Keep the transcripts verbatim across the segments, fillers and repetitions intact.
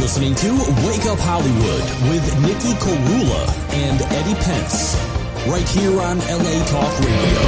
listening to Wake Up Hollywood with Nikki Korula and Eddie Pence, right here on L A Talk Radio.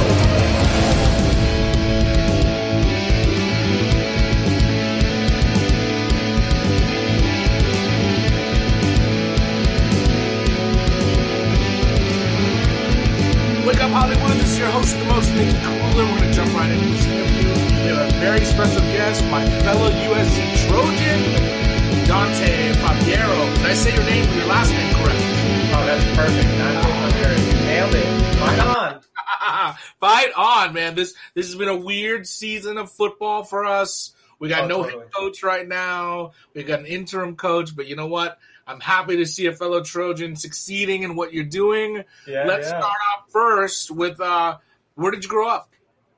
Wake Up Hollywood, this is your host, the most, Nikki Korula. We're going to jump right into this interview. We have a very special guest, my fellow U S C Trojan, Dante Fabiero. Did I say your name, your last name correct? Oh, that's perfect. Dante Fabiero. You nailed it. Fight on. Fight on, man. This this has been a weird season of football for us. We got oh, no totally. head coach right now. We got an interim coach, but you know what? I'm happy to see a fellow Trojan succeeding in what you're doing. Yeah, Let's yeah. start off first with uh, where did you grow up?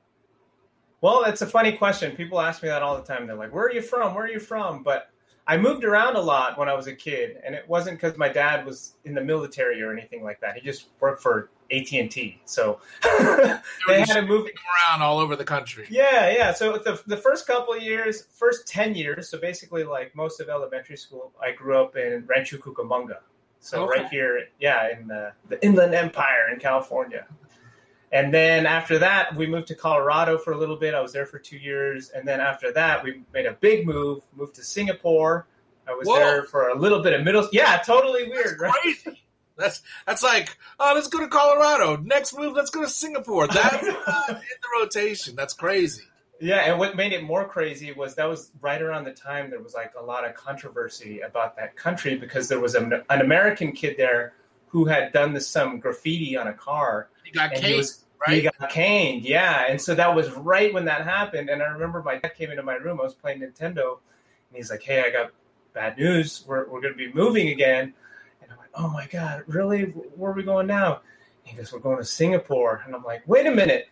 Well, it's a funny question. People ask me that all the time. They're like, where are you from? Where are you from? But I moved around a lot when I was a kid, and it wasn't because my dad was in the military or anything like that. He just worked for A T and T. So they had to move around all over the country. Yeah, yeah. So the the first couple of years, first ten years, so basically like most of elementary school, I grew up in Rancho Cucamonga. So Okay. right here, yeah, in the, the Inland Empire in California. And then after that, we moved to Colorado for a little bit. I was there for two years. And then after that, we made a big move, moved to Singapore. I was Whoa. there for a little bit of middle. Yeah, totally weird, That's right? crazy. That's that's like, oh, let's go to Colorado. Next move, let's go to Singapore. That's uh, in the rotation. That's crazy. Yeah, and what made it more crazy was that was right around the time there was like a lot of controversy about that country because there was a, an American kid there who had done this, some graffiti on a car. You got And he Kate, was- right? He got caned, yeah. And so that was right when that happened. And I remember my dad came into my room. I was playing Nintendo. And he's like, hey, I got bad news. We're we're going to be moving again. And I'm like, oh, my God, really? Where are we going now? He goes, we're going to Singapore. And I'm like, wait a minute.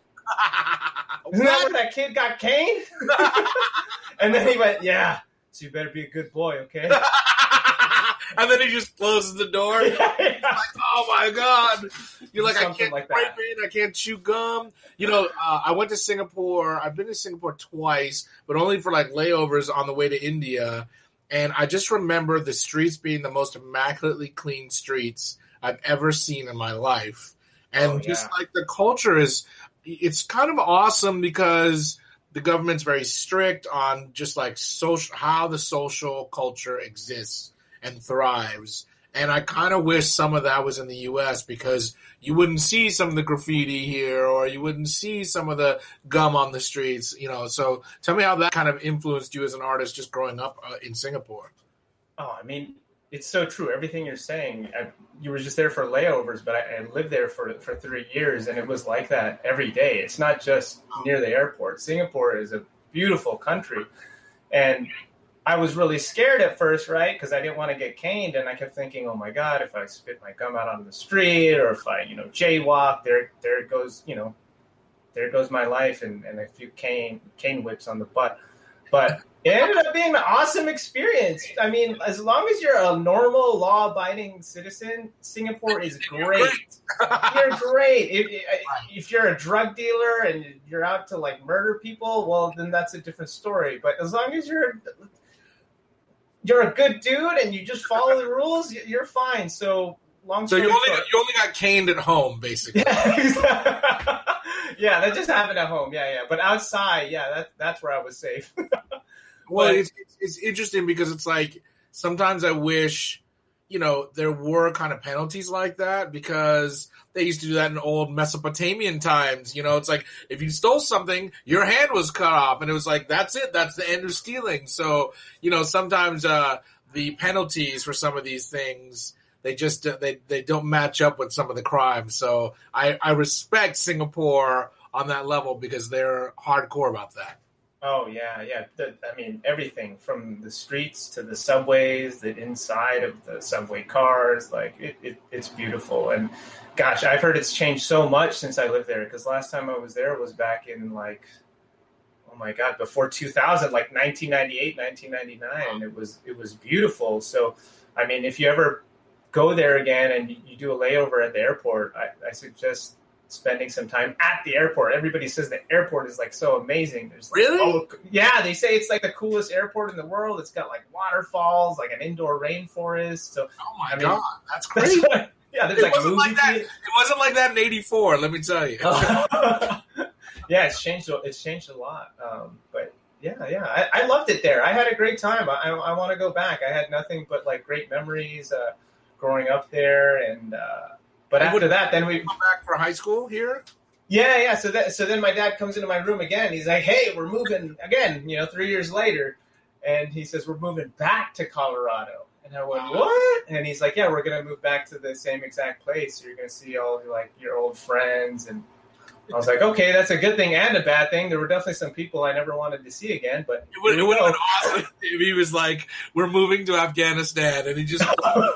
Isn't that where that kid got caned? And then he went, yeah. So you better be a good boy, okay? And then he just closes the door. Yeah, yeah. Like, oh my God. You're like, I Something can't like break that. it, I can't chew gum. You know, uh, I went to Singapore. I've been to Singapore twice, but only for like layovers on the way to India. And I just remember the streets being the most immaculately clean streets I've ever seen in my life. And Oh, just yeah. like the culture is, it's kind of awesome because the government's very strict on just like social, how the social culture exists and thrives. And I kind of wish some of that was in the U S because you wouldn't see some of the graffiti here or you wouldn't see some of the gum on the streets, you know. So tell me how that kind of influenced you as an artist just growing up uh, in Singapore. Oh, I mean, it's so true. Everything you're saying, I, you were just there for layovers, but I, I lived there for, for three years, and it was like that every day. It's not just near the airport. Singapore is a beautiful country, and I was really scared at first, right, because I didn't want to get caned, and I kept thinking, oh, my God, if I spit my gum out on the street or if I, you know, jaywalk, there there goes, you know, there goes my life and, and a few cane, cane whips on the butt. But it ended up being an awesome experience. I mean, as long as you're a normal, law-abiding citizen, Singapore is great. You're great. If, if you're a drug dealer and you're out to, like, murder people, well, then that's a different story. But as long as you're you're a good dude and you just follow the rules, you're fine. So, long So story you only short. got, you only got caned at home, basically. Yeah, exactly. Yeah, that just happened at home. Yeah, yeah. But outside, yeah, that, that's where I was safe. Well, But- it's, it's it's interesting because it's like sometimes I wish, you know, there were kind of penalties like that because they used to do that in old Mesopotamian times. You know, it's like if you stole something, your hand was cut off, and it was like that's it, that's the end of stealing. So, you know, sometimes uh, the penalties for some of these things they just uh, they they don't match up with some of the crimes. So I I respect Singapore on that level because they're hardcore about that. Oh, yeah, yeah. The, I mean, everything from the streets to the subways, the inside of the subway cars, like, it, it it's beautiful. And, gosh, I've heard it's changed so much since I lived there, because last time I was there was back in, like, oh, my God, before two thousand, like nineteen ninety-eight, nineteen ninety-nine. It was, it was beautiful. So, I mean, if you ever go there again and you, you do a layover at the airport, I, I suggest spending some time at the airport. Everybody says the airport is like so amazing. There's like, really? Oh, yeah, they say it's like the coolest airport in the world. It's got like waterfalls, like an indoor rainforest. So, oh my I mean, god, that's crazy. That's, yeah, there's it like wasn't movie like that. theater. It wasn't like that in eighty-four. Let me tell you. Yeah, it's changed. It's changed a lot. Um, but yeah, yeah, I, I loved it there. I had a great time. I, I, I want to go back. I had nothing but like great memories uh, growing up there. And uh, but And after would- that, then we Come back for high school here. Yeah, yeah. So that so then my dad comes into my room again. He's like, "Hey, we're moving again." You know, three years later, and he says, "We're moving back to Colorado." And I went, "What?" And he's like, "Yeah, we're gonna move back to the same exact place. You're gonna see all like your old friends." And I was like, "Okay, that's a good thing and a bad thing." There were definitely some people I never wanted to see again, but It would, here it we would have go. been awesome if he was like, "We're moving to Afghanistan," and he just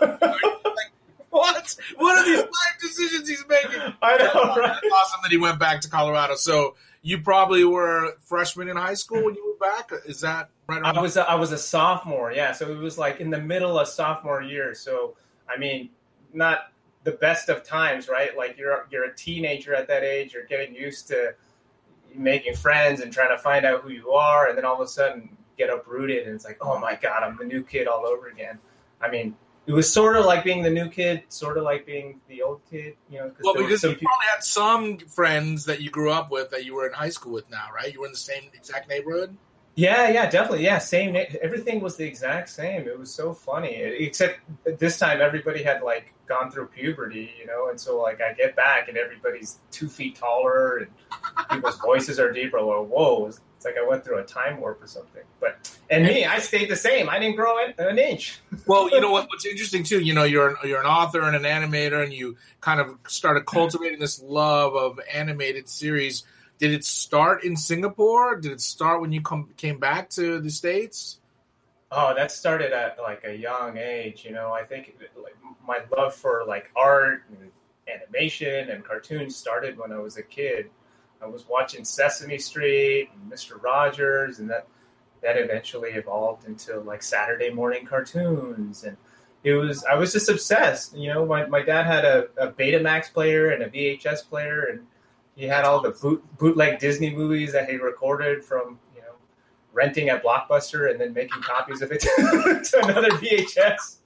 what? What are these life decisions he's making? I know, right? It's awesome that he went back to Colorado. So you probably were freshman in high school when you moved back. Is that right? I was a, I was a sophomore, yeah. So it was like in the middle of sophomore year. So I mean, not the best of times, right? Like you're you're a teenager at that age. You're getting used to making friends and trying to find out who you are, and then all of a sudden get uprooted, and it's like, oh my god, I'm the new kid all over again. I mean, it was sort of like being the new kid, sort of like being the old kid, you know. Well, there were because some you people- probably had some friends that you grew up with that you were in high school with now, right? You were in the same exact neighborhood. Yeah, yeah, definitely. Yeah, same. Everything was the exact same. It was so funny. Except this time, everybody had like gone through puberty, you know, and so like I get back and everybody's two feet taller and people's voices are deeper. Like, whoa, it's like I went through a time warp or something. But and me, I stayed the same. I didn't grow an, an inch. Well, you know what? What's interesting too, you know, you're an, you're an author and an animator, and you kind of started cultivating this love of animated series. Did it start in Singapore? Did it start when you come came back to the States? Oh, that started at like a young age. You know, I think like my love for like art and animation and cartoons started when I was a kid. I was watching Sesame Street and Mister Rogers, and that that eventually evolved into like Saturday morning cartoons. And it was I was just obsessed. You know, my, my dad had a, a Betamax player and a V H S player, and he had all the boot, bootleg Disney movies that he recorded from, you know, renting at Blockbuster and then making copies of it to another V H S.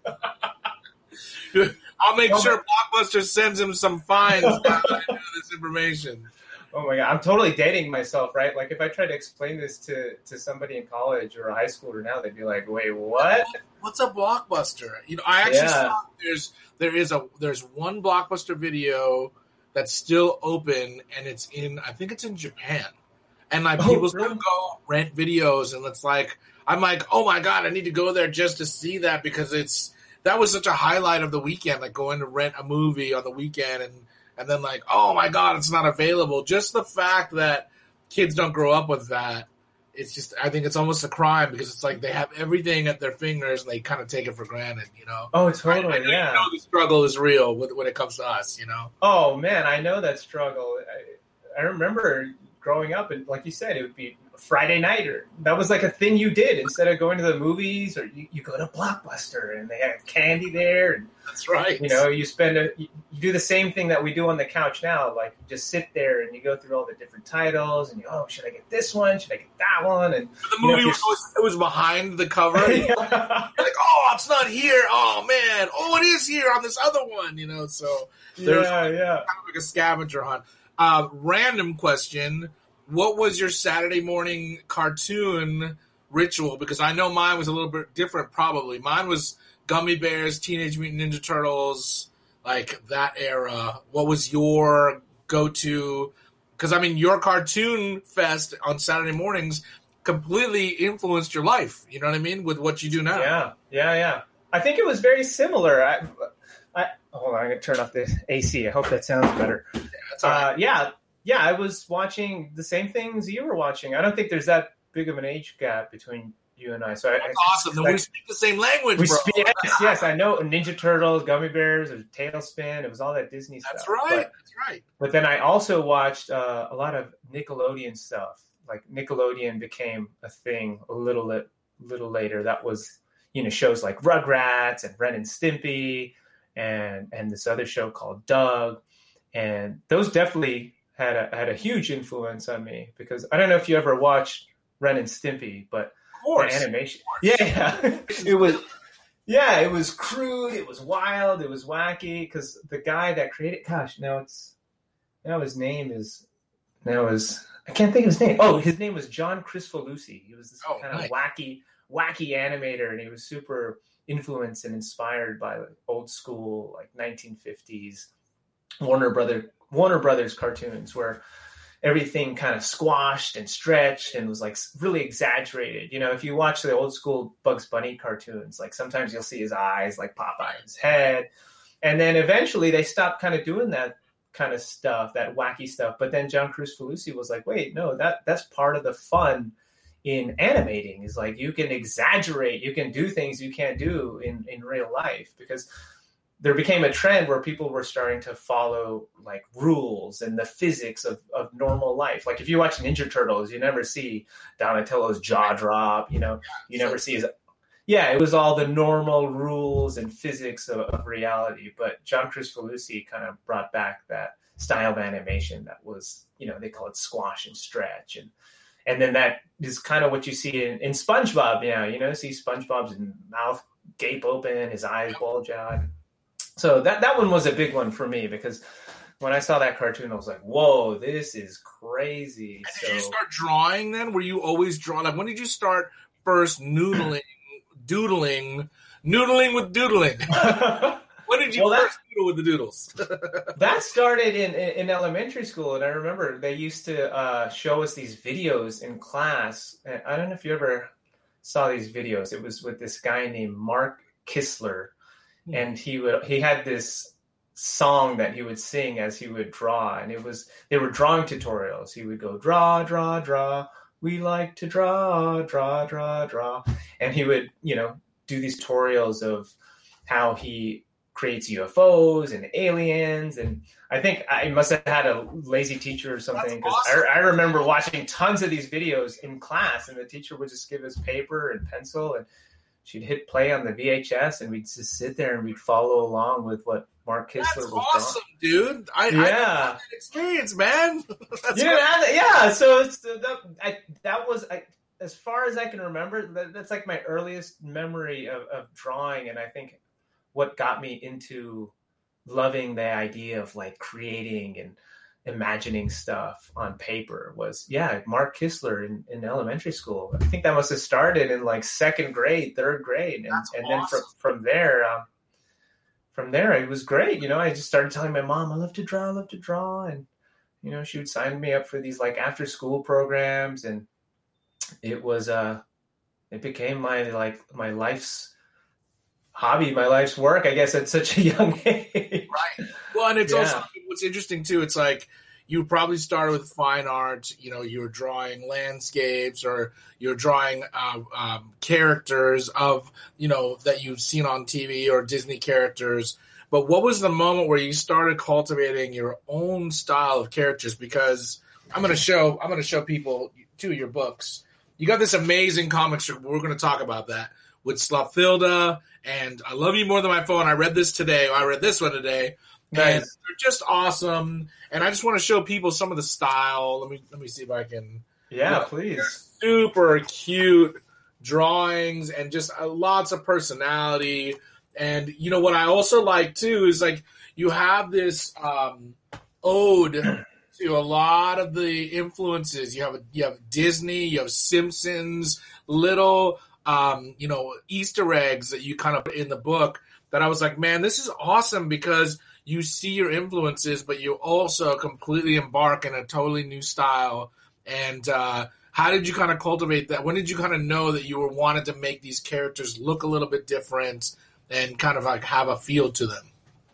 I'll make sure Blockbuster sends him some fines now that I know this information. Oh my god, I'm totally dating myself, right? Like if I try to explain this to, to somebody in college or a high schooler now, they'd be like, "Wait, what? What's a Blockbuster?" You know, I actually Yeah. saw there's there is a there's one Blockbuster video that's still open, and it's in I think it's in Japan, and like Oh, people really? still go rent videos, and it's like I'm like, oh my god, I need to go there just to see that because it's that was such a highlight of the weekend, like going to rent a movie on the weekend and. And then like, oh my God, it's not available. Just the fact that kids don't grow up with that, it's just, I think it's almost a crime because it's like they have everything at their fingers and they kind of take it for granted, you know? Oh, I, totally, I know yeah. you know the struggle is real when, when it comes to us, you know? Oh man, I know that struggle. I, I remember growing up, and like you said, it would be Friday night, or that was like a thing you did instead of going to the movies, or you, you go to Blockbuster and they have candy there, and That's right. you know, you spend a, you, you do the same thing that we do on the couch now, like you just sit there and you go through all the different titles, and you oh, should I get this one? Should I get that one? And the you know, movie if was, always, it was behind the cover. You're like, oh, it's not here. Oh man. Oh, it is here on this other one, you know? So there's yeah, yeah. kind of like a scavenger hunt. Uh, random question. What was your Saturday morning cartoon ritual? Because I know mine was a little bit different, probably. Mine was Gummy Bears, Teenage Mutant Ninja Turtles, like that era. What was your go-to? Because, I mean, your cartoon fest on Saturday mornings completely influenced your life, you know what I mean, with what you do now. Yeah, yeah, yeah. I think it was very similar. I, I hold on, I'm going to turn off the A C. I hope that sounds better. Yeah, that's all right. Uh, yeah, yeah, I was watching the same things you were watching. I don't think there's that big of an age gap between you and I. So I, That's I, awesome. Then we speak the same language, we bro. speak, yes, yes, I know. Ninja Turtles, Gummy Bears, or Tailspin. It was all that Disney That's stuff. right. But, That's right. but then I also watched uh, a lot of Nickelodeon stuff. Like Nickelodeon became a thing a little li- little later. That was, you know, shows like Rugrats and Ren and Stimpy, and and this other show called Doug. And those definitely had a had a huge influence on me, because I don't know if you ever watched Ren and Stimpy, but of course, the animation, yeah, yeah. it was, yeah, it was crude, it was wild, it was wacky. Because the guy that created, gosh, now it's now his name is now is I can't think of his name. Oh, his name was John Kricfalusi. He was this oh, kind nice. of wacky, wacky animator, and he was super influenced and inspired by like old school, like nineteen fifties Warner Brother Warner Brothers cartoons, where everything kind of squashed and stretched and was like really exaggerated. You know, if you watch the old school Bugs Bunny cartoons, like sometimes you'll see his eyes like pop out of his head, and then eventually they stopped kind of doing that kind of stuff, that wacky stuff. But then John Kricfalusi was like, wait, no, that that's part of the fun in animating, is like you can exaggerate, you can do things you can't do in, in real life, because there became a trend where people were starting to follow like rules and the physics of, of normal life. Like if you watch Ninja Turtles, you never see Donatello's jaw drop, you know, you never see his, yeah, it was all the normal rules and physics of, of reality. But John Kricfalusi kind of brought back that style of animation that was, you know, they call it squash and stretch. And And then that is kind of what you see in, in SpongeBob now. You know, see SpongeBob's mouth gape open, his eyes bulge out. So that, that one was a big one for me, because when I saw that cartoon, I was like, whoa, this is crazy. And so, did you start drawing then? Were you always drawing? Like, when did you start first noodling, doodling, noodling with doodling? When did you well, first that, doodle with the doodles? That started in, in, in elementary school, and I remember they used to uh, show us these videos in class. And I don't know if you ever saw these videos. It was with this guy named Mark Kistler, mm-hmm. and he would he had this song that he would sing as he would draw, and it was they were drawing tutorials. He would go draw, draw, draw. We like to draw, draw, draw, draw, and he would you know do these tutorials of how he creates U F Os and aliens. And I think I must have had a lazy teacher or something, because awesome. I, I remember watching tons of these videos in class, and the teacher would just give us paper and pencil, and she'd hit play on the V H S, and we'd just sit there and we'd follow along with what Mark Kistler That's was awesome, doing. dude. I, yeah. I had that experience, man. That's you have that, yeah, so it's, that, I, that was, I, as far as I can remember, that, that's like my earliest memory of, of drawing, and I think what got me into loving the idea of like creating and imagining stuff on paper was, yeah, Mark Kistler in, in elementary school. I think that must have started in like second grade, third grade. And, and awesome. then from, from there, um, from there, it was great. You know, I just started telling my mom, I love to draw, I love to draw. And, you know, she would sign me up for these like after school programs. And it was, uh, it became my, like my life's hobby, my life's work, I guess, at such a young age. Right. Well, and it's yeah. also, what's interesting too, it's like you probably started with fine art, you know, you were drawing landscapes, or you're drawing uh, um, characters of, you know, that you've seen on T V, or Disney characters. But what was the moment where you started cultivating your own style of characters? Because I'm going to show, I'm going to show people two of your books. You got this amazing comic strip. We're going to talk about that with Slopfilda and I Love You More Than My Phone. I read this today. I read this one today. Nice. And they're just awesome. And I just want to show people some of the style. Let me let me see if I can. Yeah, you know, please. Super cute drawings and just uh, lots of personality. And you know what I also like too is like you have this um, ode to a lot of the influences. You have a, you have Disney, you have Simpsons, little. Um, you know, Easter eggs that you kind of put in the book that I was like, man, this is awesome, because you see your influences, but you also completely embark in a totally new style. And uh, how did you kind of cultivate that? When did you kind of know that you were wanted to make these characters look a little bit different and kind of like have a feel to them?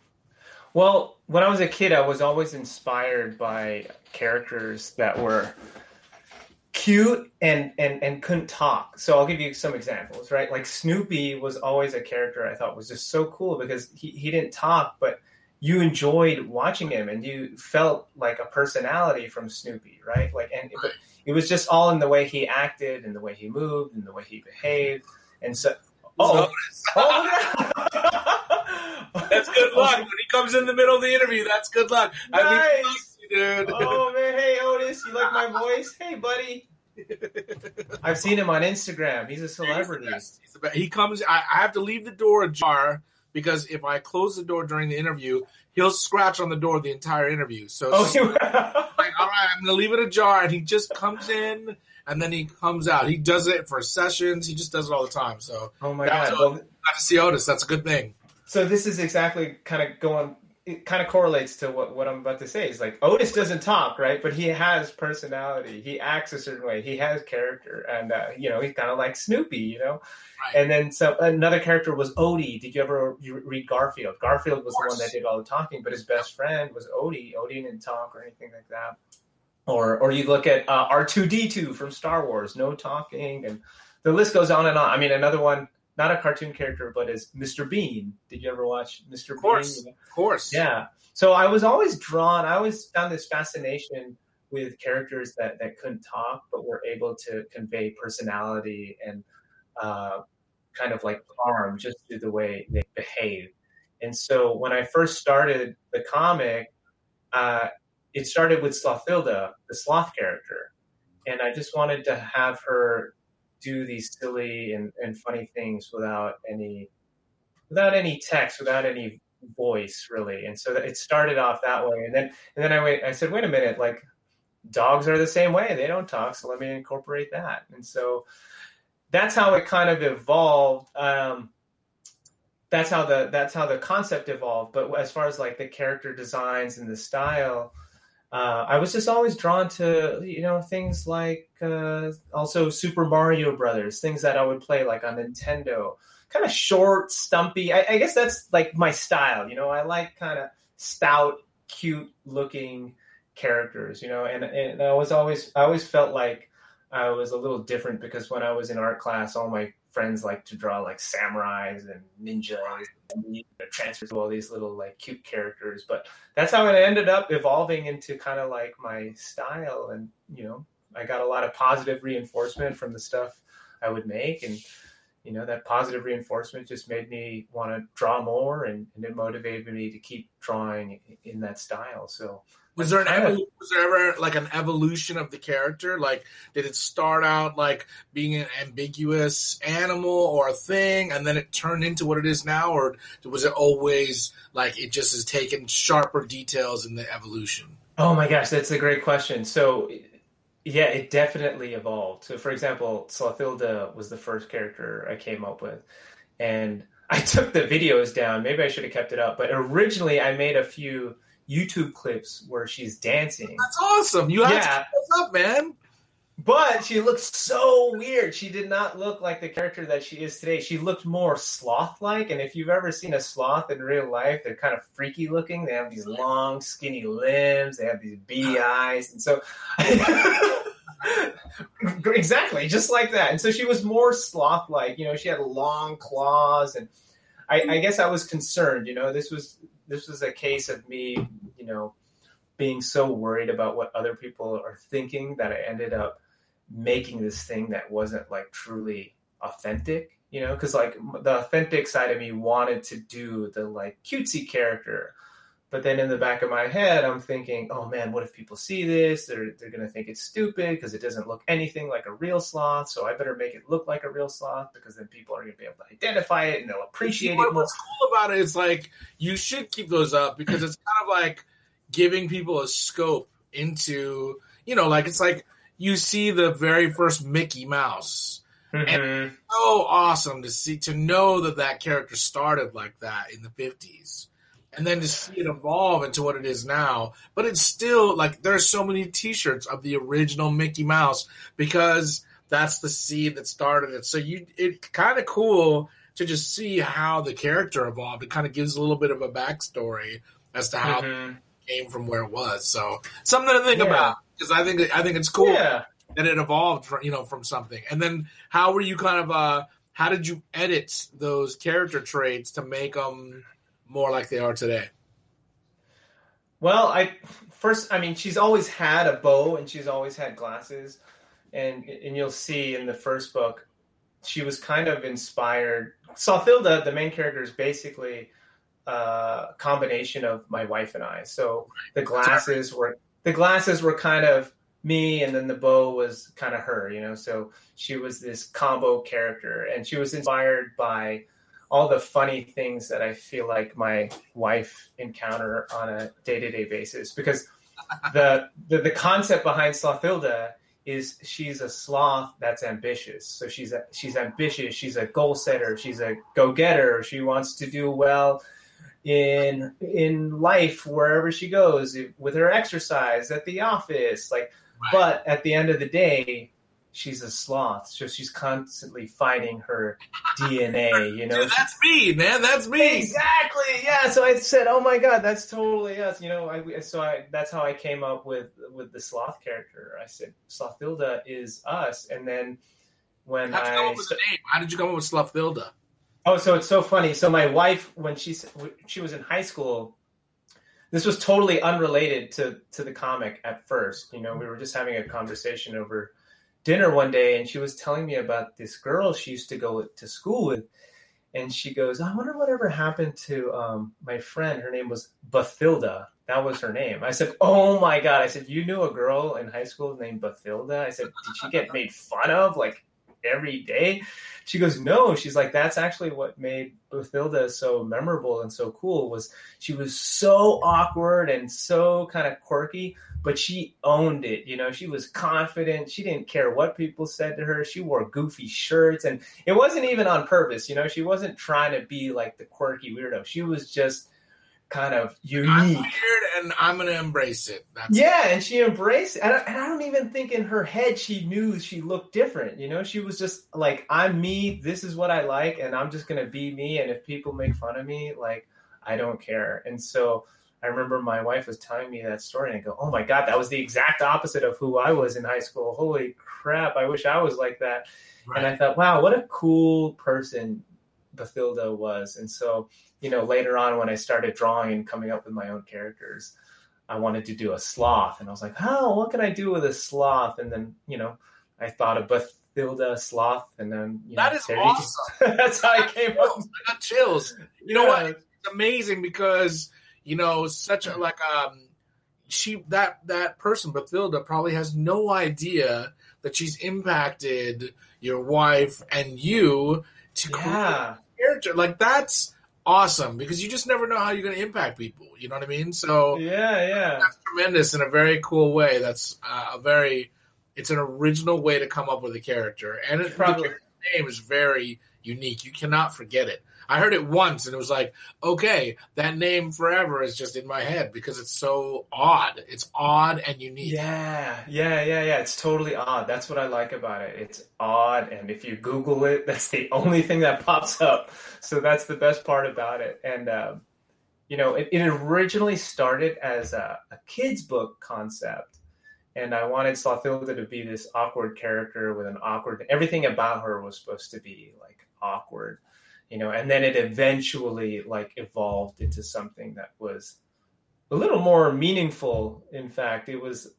Well, when I was a kid, I was always inspired by characters that were cute and, and, and couldn't talk. So I'll give you some examples, right? Like Snoopy was always a character I thought was just so cool, because he, he didn't talk, but you enjoyed watching him and you felt like a personality from Snoopy, right? Like, and but it was just all in the way he acted and the way he moved and the way he behaved. And so, oh, oh, That's good luck. When he comes in the middle of the interview, that's good luck. Nice. I mean, dude. Oh, man. Hey, Otis, you like my voice? Hey, buddy. I've seen him on Instagram. He's a celebrity. He's the best. He's the best. He comes, I, I have to leave the door ajar because if I close the door during the interview, he'll scratch on the door the entire interview. So, oh, so like, all right, I'm going to leave it ajar. And he just comes in and then he comes out. He does it for sessions. He just does it all the time. So, oh, my God. Well, got to see Otis. That's a good thing. So this is exactly kind of going, it kind of correlates to what, what I'm about to say. It's like Otis doesn't talk, right? But he has personality. He acts a certain way. He has character. And, uh, you know, he's kind of like Snoopy, you know? Right. And then so another character was Odie. Did you ever read Garfield? Garfield was the one that did all the talking, but his best friend was Odie. Odie didn't talk or anything like that. Or or you look at uh, R two D two from Star Wars, no talking. And the list goes on and on. I mean, another one, not a cartoon character, but is Mister Bean. Did you ever watch Mister Bean? Of course, Bean? Of course. Yeah. So I was always drawn, I always found this fascination with characters that, that couldn't talk, but were able to convey personality and uh, kind of like charm just through the way they behave. And so when I first started the comic, uh, it started with Slothilda, the sloth character. And I just wanted to have her do these silly and, and funny things without any without any text, without any voice, really. And so it started off that way. And then and then I wait, I said, wait a minute, like dogs are the same way. They don't talk, so let me incorporate that. And so that's how it kind of evolved. Um, that's how the that's how the concept evolved. But as far as like the character designs and the style, Uh, I was just always drawn to, you know, things like uh, also Super Mario Brothers, things that I would play like on Nintendo, kind of short, stumpy. I, I guess that's like my style, you know. I like kind of stout, cute looking characters, you know. And, and I was always, I always felt like I was a little different because when I was in art class, all my friends like to draw like samurais and ninjas and transfer to all these little like cute characters. But that's how it ended up evolving into kind of like my style. And, you know, I got a lot of positive reinforcement from the stuff I would make. And, you know, that positive reinforcement just made me want to draw more, and, and it motivated me to keep drawing in that style. So was there an evol- was there ever like an evolution of the character? Like, did it start out like being an ambiguous animal or a thing, and then it turned into what it is now, or was it always like it just has taken sharper details in the evolution? Oh my gosh, that's a great question. So, yeah, it definitely evolved. So, for example, Slothilda was the first character I came up with, and I took the videos down. Maybe I should have kept it up, but originally I made a few YouTube clips where she's dancing. That's awesome. You have yeah. to keep this up, man. But she looked so weird. She did not look like the character that she is today. She looked more sloth-like. And if you've ever seen a sloth in real life, they're kind of freaky looking. They have these long, skinny limbs. They have these beady eyes. And so, exactly, just like that. And so she was more sloth-like. You know, she had long claws. And I, I guess I was concerned. You know, this was this was a case of me, you know, being so worried about what other people are thinking that I ended up making this thing that wasn't like truly authentic, you know, because like the authentic side of me wanted to do the like cutesy character, but then in the back of my head I'm thinking, oh man, what if people see this? They're they're gonna think it's stupid because it doesn't look anything like a real sloth, so I better make it look like a real sloth because then people are gonna be able to identify it and they'll appreciate what, it more. What's cool about it is like you should keep those up because it's kind of like giving people a scope into, you know, like it's like you see the very first Mickey Mouse, mm-hmm. and it's so awesome to see, to know that that character started like that in the fifties, and then to see it evolve into what it is now. But it's still like there's so many T-shirts of the original Mickey Mouse because that's the seed that started it. So you, it's kind of cool to just see how the character evolved. It kind of gives a little bit of a backstory as to how. Mm-hmm. Came from where it was, so something to think yeah. about because I think I think it's cool yeah. that it evolved from, you know, from something. And then how were you kind of uh how did you edit those character traits to make them more like they are today? Well, I first I mean she's always had a bow and she's always had glasses, and and you'll see in the first book she was kind of inspired. Slothilda, the main character, is basically a combination of my wife and I. So the glasses were the glasses were kind of me, and then the bow was kind of her, you know. So she was this combo character, and she was inspired by all the funny things that I feel like my wife encounter on a day-to-day basis. Because the the, the concept behind Slothilda is she's a sloth that's ambitious. So she's a, she's ambitious. She's a goal setter. She's a go-getter. She wants to do well in in life wherever she goes, with her exercise, at the office, like. Right. But at the end of the day, she's a sloth, so she's constantly fighting her D N A. You know, Dude, that's me, man. That's me. Exactly. Yeah. So I said, "Oh my God, that's totally us." You know, I, so I that's how I came up with with the sloth character. I said, "Slothilda is us," and then when How'd you I come up with the name? How did you come up with Slothilda? Oh, so it's so funny. So my wife, when she she was in high school. This was totally unrelated to, to the comic at first. You know, we were just having a conversation over dinner one day, and she was telling me about this girl she used to go to school with. And she goes, I wonder whatever happened to um, my friend. Her name was Bathilda. That was her name. I said, oh, my God. I said, you knew a girl in high school named Bathilda? I said, did she get made fun of, like, every day? She goes, no. She's like, that's actually what made Bathilda so memorable and so cool, was she was so awkward and so kind of quirky, but she owned it. You know, she was confident. She didn't care what people said to her. She wore goofy shirts, and it wasn't even on purpose. You know, she wasn't trying to be like the quirky weirdo. She was just kind of unique. I'm weird, and I'm going to embrace it. That's yeah, it. And she embraced it. And I, and I don't even think in her head she knew she looked different. You know, she was just like, I'm me. This is what I like, and I'm just going to be me. And if people make fun of me, like, I don't care. And so I remember my wife was telling me that story, and I go, oh, my God, that was the exact opposite of who I was in high school. Holy crap, I wish I was like that. Right. And I thought, wow, what a cool person Bathilda was. And so, you know, later on when I started drawing and coming up with my own characters, I wanted to do a sloth. And I was like, oh, what can I do with a sloth? And then, you know, I thought of Bathilda sloth. And then, you know, that is awesome. That's how I came chills. up. I got chills. You know yeah. what? It's amazing because, you know, such a, like, um, she, that, that person, Bathilda, probably has no idea that she's impacted your wife and you to yeah. create a character. Like, that's awesome, because you just never know how you're going to impact people. You know what I mean? So yeah, yeah, that's tremendous in a very cool way. That's uh, a very, it's an original way to come up with a character, and it, probably the name is very unique. You cannot forget it. I heard it once, and it was like, okay, that name forever is just in my head because it's so odd. It's odd and unique. Yeah, yeah, yeah, yeah. It's totally odd. That's what I like about it. It's odd, and if you Google it, that's the only thing that pops up. So that's the best part about it. And, um, you know, it, it originally started as a, a kid's book concept, and I wanted Slothilda to be this awkward character with an awkward, everything about her was supposed to be, like, awkward. You know, and then it eventually like evolved into something that was a little more meaningful. In fact, it was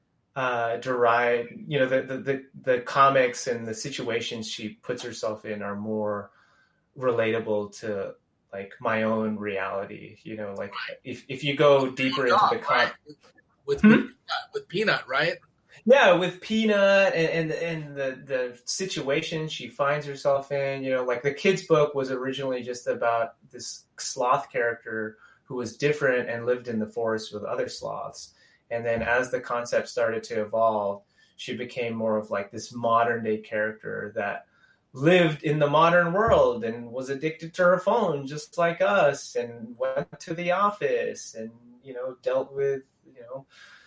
uh, derived, you know, the, the, the, the comics and the situations she puts herself in are more relatable to like my own reality. You know, like if, if you go deeper into the comic with, hmm? with, with Peanut, right? Yeah, with Peanut and, and and the the situation she finds herself in, you know, like the kids' book was originally just about this sloth character who was different and lived in the forest with other sloths. And then as the concept started to evolve, she became more of like this modern day character that lived in the modern world and was addicted to her phone just like us, and went to the office and, you know, dealt with, you know,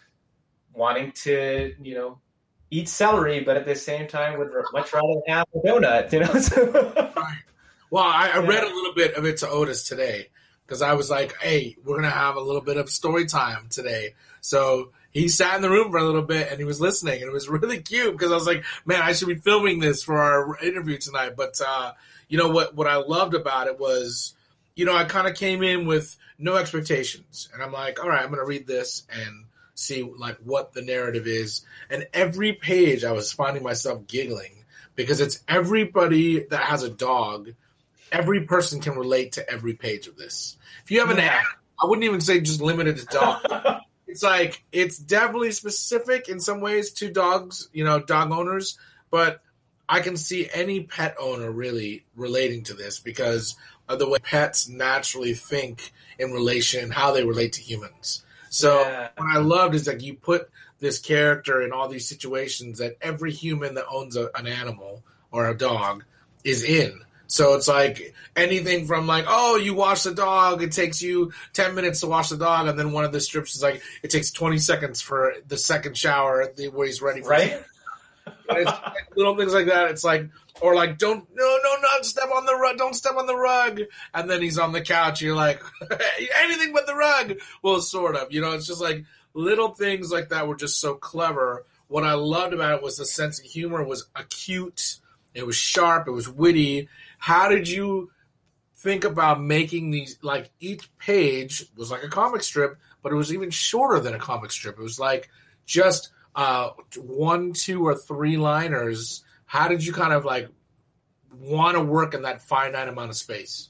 wanting to, you know, eat celery, but at the same time would much rather have a donut, you know? Right. Well, I, I read a little bit of it to Otis today because I was like, hey, we're going to have a little bit of story time today. So he sat in the room for a little bit and he was listening, and it was really cute because I was like, man, I should be filming this for our interview tonight. But, uh, you know, what, what I loved about it was, you know, I kind of came in with no expectations, and I'm like, all right, I'm going to read this and see like what the narrative is. And every page I was finding myself giggling because it's everybody that has a dog every person can relate to every page of this. If you have an Yeah. animal, I wouldn't even say just limited to dog. It's like, it's definitely specific in some ways to dogs, you know, dog owners, but I can see any pet owner really relating to this because of the way pets naturally think in relation, how they relate to humans. So Yeah. what I loved is that you put this character in all these situations that every human that owns a, an animal or a dog is in. So it's like anything from like, oh, you wash the dog, it takes you ten minutes to wash the dog, and then one of the strips is like, it takes twenty seconds for the second shower where he's ready for Right? it. And it's like little things like that. It's like, or like, don't, no, no, not step on the rug, don't step on the rug. And then he's on the couch, you're like, anything but the rug. Well, sort of, you know, it's just like little things like that were just so clever. What I loved about it was the sense of humor was acute. It was sharp. It was witty. How did you think about making these, like each page was like a comic strip, but it was even shorter than a comic strip. It was like just uh, one, two, or three liners. How did you kind of like want to work in that finite amount of space?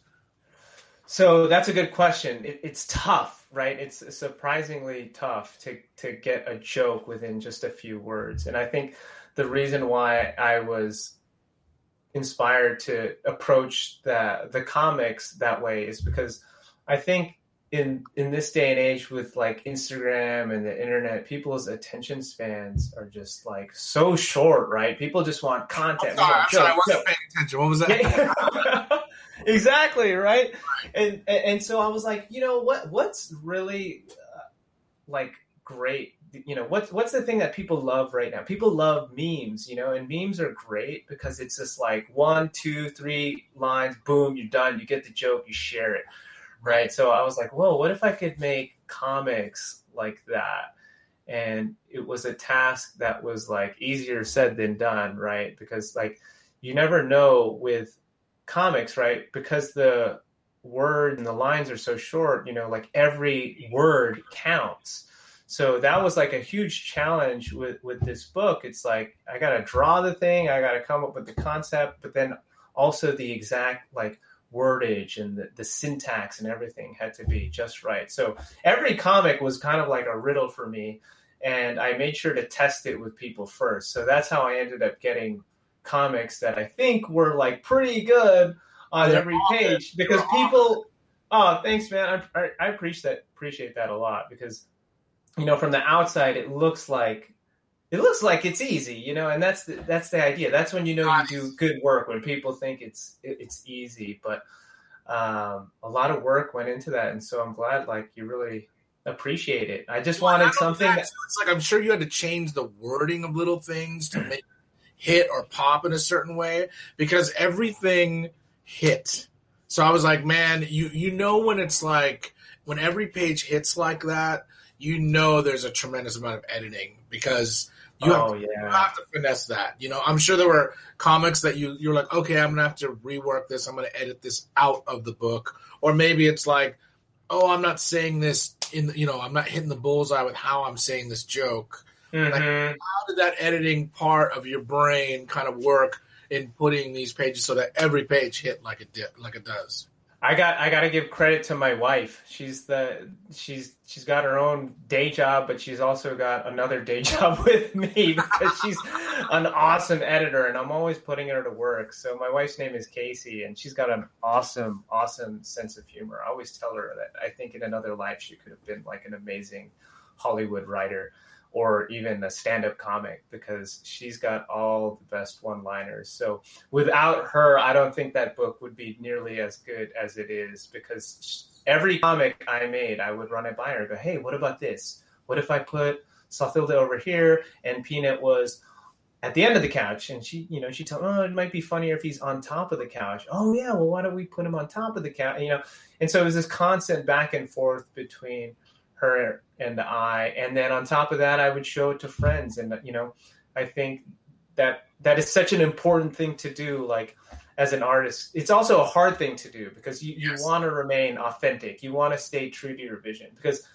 So that's a good question. It, it's tough, right? It's surprisingly tough to, to get a joke within just a few words. And I think the reason why I was inspired to approach the the comics that way is because I think in in this day and age with like Instagram and the internet, people's attention spans are just like so short, right? People just want content. I'm sorry, want I'm sorry, I jokes, wasn't paying attention. What was that? Yeah. Exactly, right? And and so I was like, you know what? What's really uh, like great? You know, what's what's the thing that people love right now? People love memes, you know, and memes are great because it's just like one, two, three lines, boom, you're done. You get the joke, you share it, right? So I was like, whoa, what if I could make comics like that? And it was a task that was like easier said than done, right? Because like you never know with comics, right? Because the word and the lines are so short, you know, like every word counts. So that was like a huge challenge with, with this book. It's like, I got to draw the thing. I got to come up with the concept, but then also the exact like wordage and the, the syntax and everything had to be just right. So every comic was kind of like a riddle for me. And I made sure to test it with people first. So that's how I ended up getting comics that I think were like pretty good on They're every awesome. page because They're people, oh, thanks, man. I, I, I appreciate that, appreciate that a lot because, you know, from the outside, it looks like it looks like it's easy, you know, and that's the, that's the idea. That's when you know you do good work, when people think it's it, it's easy. But um, a lot of work went into that, and so I'm glad, like, you really appreciate it. I just Well, wanted not only something. that, That, too, it's like I'm sure you had to change the wording of little things to make it hit or pop in a certain way because everything hit. So I was like, man, you you know when it's like when every page hits like that, you know there's a tremendous amount of editing because you, oh have, to, yeah, you have to finesse that. You know, I'm sure there were comics that you you're like, okay, I'm gonna have to rework this. I'm gonna edit this out of the book, or maybe it's like, oh, I'm not saying this in, you know, I'm not hitting the bullseye with how I'm saying this joke. mm-hmm. Like, how did that editing part of your brain kind of work in putting these pages so that every page hit like it did, like it does? I got I got to give credit to my wife. She's the she's she's got her own day job, but she's also got another day job with me because she's an awesome editor, and I'm always putting her to work. So my wife's name is Casey, and she's got an awesome, awesome sense of humor. I always tell her that I think in another life she could have been like an amazing Hollywood writer or even a stand-up comic because she's got all the best one-liners. So without her, I don't think that book would be nearly as good as it is because every comic I made, I would run it by her and go, hey, what about this? What if I put Sathilda over here and Peanut was at the end of the couch? And she, you know, she told me, oh, it might be funnier if he's on top of the couch. Oh, yeah, well, why don't we put him on top of the couch? You know, and so it was this constant back and forth between her and I, and then on top of that, I would show it to friends. And, you know, I think that that is such an important thing to do. Like as an artist, it's also a hard thing to do because you, Yes. you want to remain authentic. You want to stay true to your vision because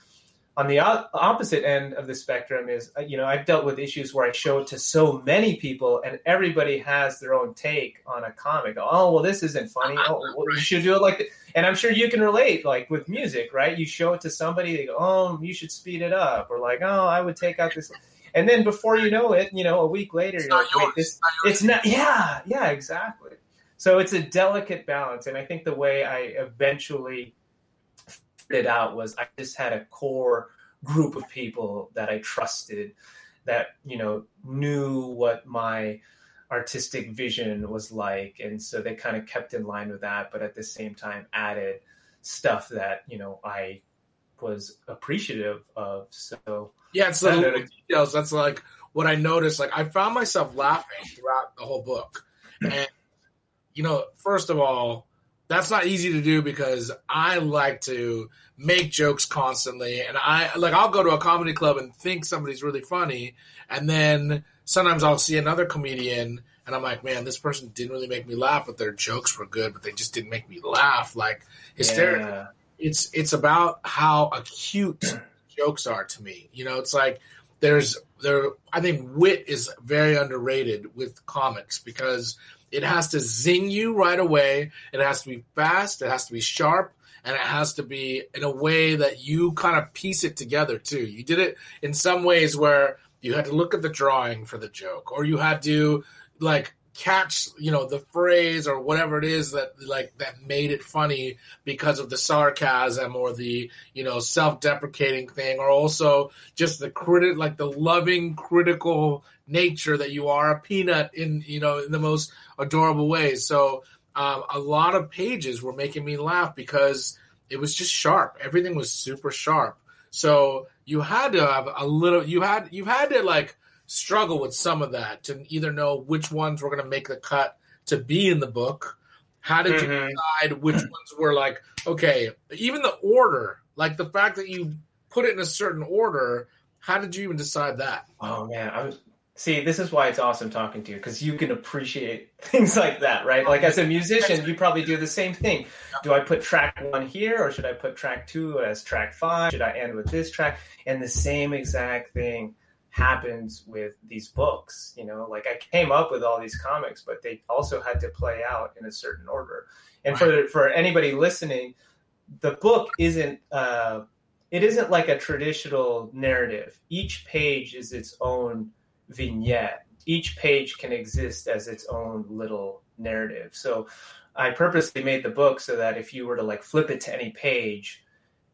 on the o- opposite end of the spectrum is, you know, I've dealt with issues where I show it to so many people and everybody has their own take on a comic. Oh, well, this isn't funny. Oh, well, you should do it like that. And I'm sure you can relate, like with music, right? You show it to somebody, they go, oh, you should speed it up. Or like, oh, I would take out this. And then before you know it, you know, a week later, it's you're not like, yours. wait, this, it's not it's not, yeah, yeah, exactly. So it's a delicate balance. And I think the way I eventually figured it out was I just had a core group of people that I trusted, that, you know, knew what my artistic vision was like. And so they kind of kept in line with that, but at the same time added stuff that, you know, I was appreciative of. So yeah, it's the little details. That's like what I noticed. Like I found myself laughing throughout the whole book. And, you know, first of all, that's not easy to do because I like to make jokes constantly. And I like, I'll go to a comedy club and think somebody's really funny. And then sometimes I'll see another comedian and I'm like, man, this person didn't really make me laugh, but their jokes were good, but they just didn't make me laugh. Like hysterical. Yeah. It's, it's about how acute jokes are to me. You know, it's like there's there, I think wit is very underrated with comics because it has to zing you right away. It has to be fast. It has to be sharp. And it has to be in a way that you kind of piece it together, too. You did it in some ways where you had to look at the drawing for the joke, or you had to, like, catch, you know, the phrase or whatever it is that, like, that made it funny because of the sarcasm or the, you know, self-deprecating thing, or also just the critic, like the loving, critical nature that you are a Peanut in, you know, in the most adorable ways. So um, a lot of pages were making me laugh because it was just sharp. Everything was super sharp. So you had to have a little, you had, you had to like struggle with some of that to either know which ones were going to make the cut to be in the book. How did mm-hmm. you decide which ones were like, okay, even the order, like the fact that you put it in a certain order, how did you even decide that? Oh man, I was, see, this is why it's awesome talking to you, because you can appreciate things like that, right? Like as a musician, you probably do the same thing. Do I put track one here, or should I put track two as track five? Should I end with this track? And the same exact thing happens with these books. You know, like I came up with all these comics, but they also had to play out in a certain order. And for for anybody listening, the book isn't uh, it isn't like a traditional narrative. Each page is its own vignette. Each page can exist as its own little narrative. So I purposely made the book so that if you were to like flip it to any page,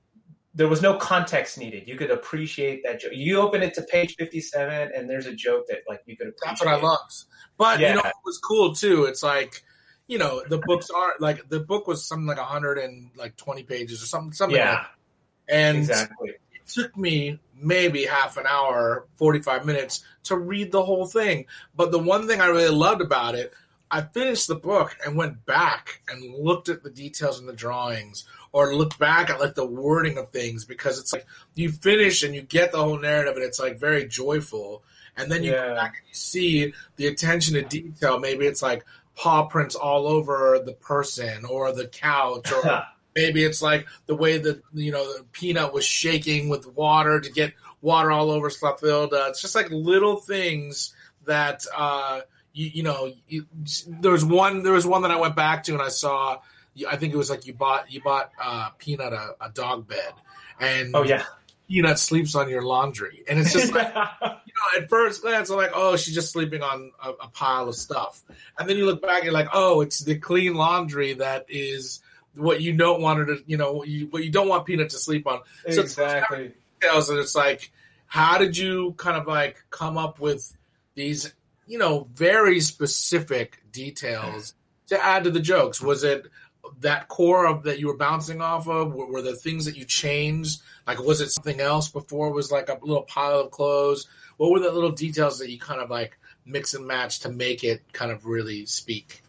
there was no context needed. You could appreciate that joke. You open it to page fifty-seven and there's a joke that like you could appreciate. That's what I loved. But yeah. You know, it was cool too. It's like, you know, the books are like, the book was something like a hundred and like twenty pages or something, something yeah, like that. And exactly. It took me maybe half an hour, forty-five minutes to read the whole thing. But the one thing I really loved about it, I finished the book and went back and looked at the details in the drawings, or looked back at like the wording of things, because it's like you finish and you get the whole narrative and it's like very joyful. And then you yeah. go back and you see the attention to detail. Maybe it's like paw prints all over the person or the couch, or maybe it's like the way that, you know, the Peanut was shaking with water to get water all over Slothilda. It's just like little things that, uh, you, you know, you, there was one, there was one that I went back to and I saw, I think it was like you bought, you bought uh, Peanut a, a dog bed, and oh yeah, Peanut sleeps on your laundry. And it's just like, you know, at first glance, I'm like, oh, she's just sleeping on a, a pile of stuff. And then you look back and you're like, oh, it's the clean laundry that is what you don't want her to, you know, what you, what you don't want Peanut to sleep on. So exactly. It's, and it's like, how did you kind of like come up with these, you know, very specific details to add to the jokes? Was it that core of that you were bouncing off of? Were, were there things that you changed? Like, was it something else before? It was like a little pile of clothes? What were the little details that you kind of like mix and match to make it kind of really speak?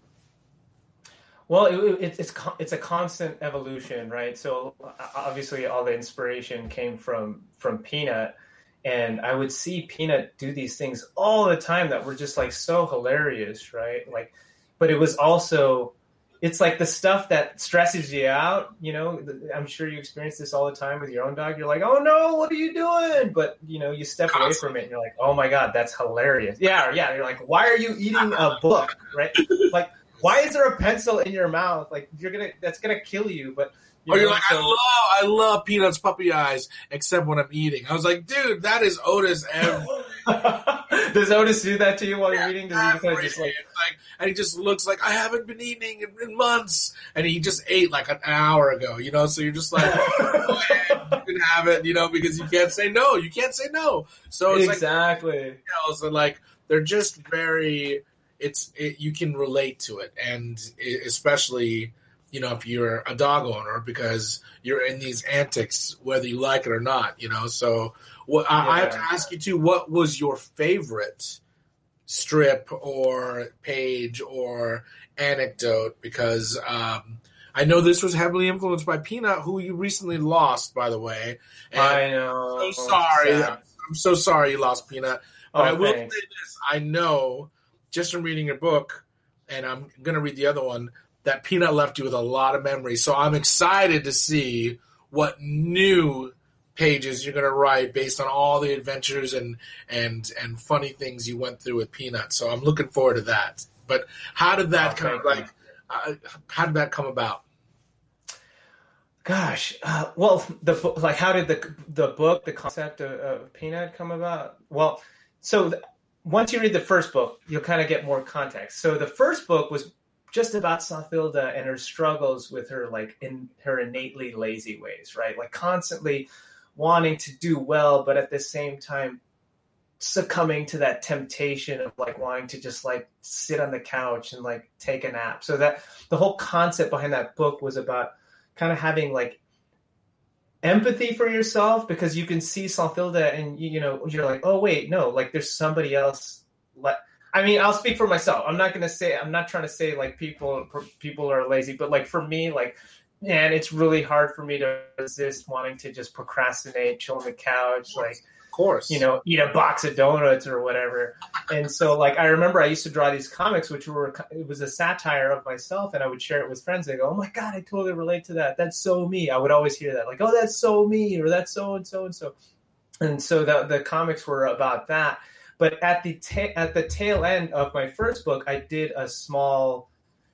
Well, it, it, it's it's a constant evolution, right? So obviously, all the inspiration came from from Peanut, and I would see Peanut do these things all the time that were just like so hilarious, right? Like, but it was also it's like the stuff that stresses you out. You know, I'm sure you experience this all the time with your own dog. You're like, oh no, what are you doing? But you know, you step away from it and you're like, oh my God, that's hilarious. Yeah, yeah. You're like, why are you eating a book, right? Like, why is there a pencil in your mouth? Like, you're gonna, that's gonna kill you. But you or know, you're like, so, I love, I love Peanut's puppy eyes, except when I'm eating. I was like, dude, that is Otis every. Does Otis do that to you while you're eating? Does he kind of just like, like, and he just looks like, I haven't been eating in, in months, and he just ate like an hour ago, you know. So you're just like, go ahead, you can have it, you know, because you can't say no. You can't say no. So it's exactly. Like, you know, so like they're just very. It's it, you can relate to it, and it, especially you know if you're a dog owner because you're in these antics whether you like it or not, you know. So. Well, I, yeah. I have to ask you too. What was your favorite strip or page or anecdote? Because um, I know this was heavily influenced by Peanut, who you recently lost, by the way. And I know. I'm so sorry. I'm, I'm so sorry you lost Peanut. But oh, I will thanks. say this: I know just from reading your book, and I'm going to read the other one, that Peanut left you with a lot of memories. So I'm excited to see what new pages you're going to write based on all the adventures and and and funny things you went through with Peanut. So I'm looking forward to that. But how did that oh, kind of like uh, how did that come about? Gosh, uh, well, the like how did the the book, the concept of, of Peanut come about? Well, so the, once you read the first book, you'll kind of get more context. So the first book was just about Slothilda and her struggles with her like in her innately lazy ways, right? Like constantly wanting to do well, but at the same time succumbing to that temptation of like wanting to just like sit on the couch and like take a nap. So that the whole concept behind that book was about kind of having like empathy for yourself, because you can see Slothilda and you, you know, you're like, oh wait, no, like there's somebody else. Like, I mean, I'll speak for myself. I'm not going to say, I'm not trying to say like people, people are lazy, but like for me, like, and it's really hard for me to resist wanting to just procrastinate, chill on the couch, like, of course, you know, eat a box of donuts or whatever. And so, like, I remember I used to draw these comics, which were, it was a satire of myself, and I would share it with friends. They go, oh my God, I totally relate to that. That's so me. I would always hear that, like, oh, that's so me, or that's so and so and so. And so the, the comics were about that. But at the ta- at the tail end of my first book, I did a small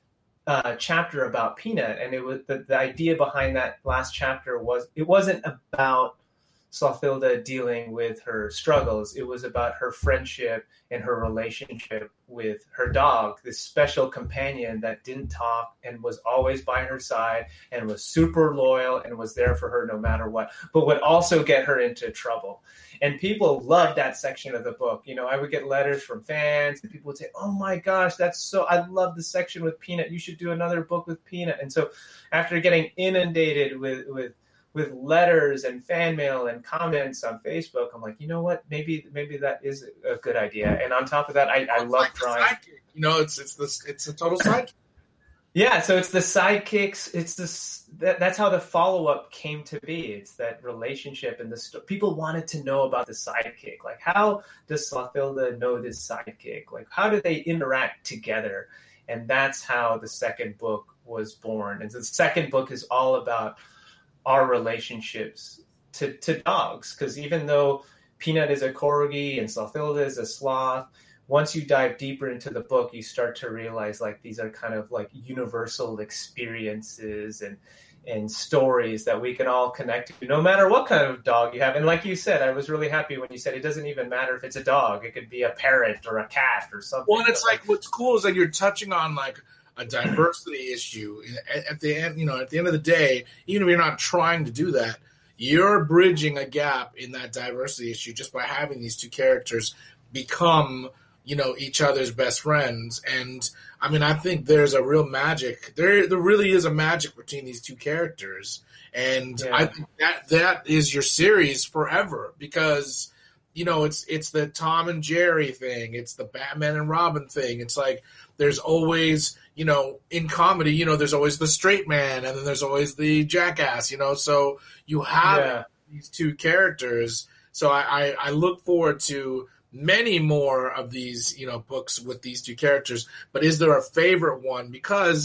Uh, chapter about Peanut, and it was the, the idea behind that last chapter was it wasn't about Slothilda dealing with her struggles. It was about her friendship and her relationship with her dog, this special companion that didn't talk and was always by her side and was super loyal and was there for her no matter what, but would also get her into trouble. And people loved that section of the book. You know, I would get letters from fans and people would say, oh my gosh, that's so, I love the section with Peanut. You should do another book with Peanut. And so after getting inundated with, with, with letters and fan mail and comments on Facebook, I'm like, you know what? Maybe maybe that is a good idea. And on top of that, I, I love like drawing. You know, it's it's this it's a total sidekick. Yeah, so it's the sidekicks. It's this. That, that's how the follow up came to be. It's that relationship and the st- people wanted to know about the sidekick. Like, how does Slothilda know this sidekick? Like, how do they interact together? And that's how the second book was born. And so the second book is all about our relationships to, to dogs. Because even though Peanut is a corgi and Slothilda is a sloth, once you dive deeper into the book, you start to realize like these are kind of like universal experiences and and stories that we can all connect to, no matter what kind of dog you have. And like you said, I was really happy when you said it doesn't even matter if it's a dog. It could be a parrot or a cat or something. Well, and it's like what's cool is that you're touching on like a diversity issue. At, at the end, you know, at the end of the day, even if you're not trying to do that, you're bridging a gap in that diversity issue just by having these two characters become, you know, each other's best friends. And I mean, I think there's a real magic. There there really is a magic between these two characters. And yeah. I think that that is your series forever because, you know, it's it's the Tom and Jerry thing. It's the Batman and Robin thing. It's like there's always, you know, in comedy, you know, there's always the straight man and then there's always the jackass, you know. So you have yeah. these two characters. So I, I, I look forward to many more of these, you know, books with these two characters. But is there a favorite one? Because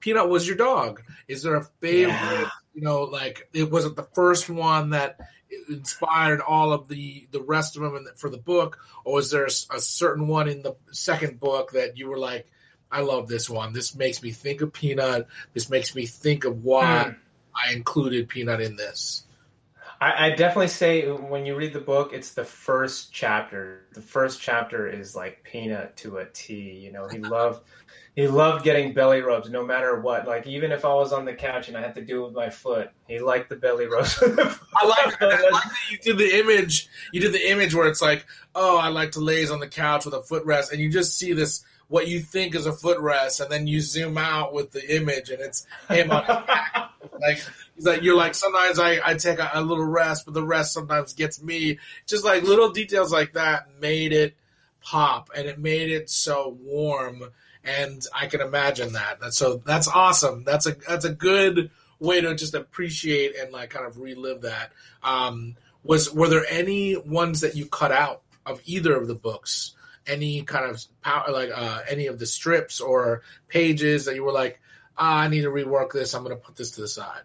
Peanut was your dog. Is there a favorite, Yeah. you know, like it wasn't the first one that inspired all of the, the rest of them in the, for the book? Or was there a, a certain one in the second book that you were like, I love this one. This makes me think of Peanut. This makes me think of why Hmm. I included Peanut in this. I, I definitely say when you read the book, it's the first chapter. The first chapter is like Peanut to a T. You know, he loved he loved getting belly rubs no matter what. Like even if I was on the couch and I had to do it with my foot, he liked the belly rubs. I like that. I like that you did the image. You did the image where it's like, oh, I like to laze on the couch with a footrest, and you just see this what you think is a footrest, and then you zoom out with the image, and it's him on his back. Like he's like you're like sometimes I, I take a, a little rest, but the rest sometimes gets me. Just like little details like that made it pop, and it made it so warm. And I can imagine that. That's so that's awesome. That's a that's a good way to just appreciate and like kind of relive that. Um, was were there any ones that you cut out of either of the books? Any kind of power, like uh, any of the strips or pages that you were like, ah, I need to rework this. I'm going to put this to the side.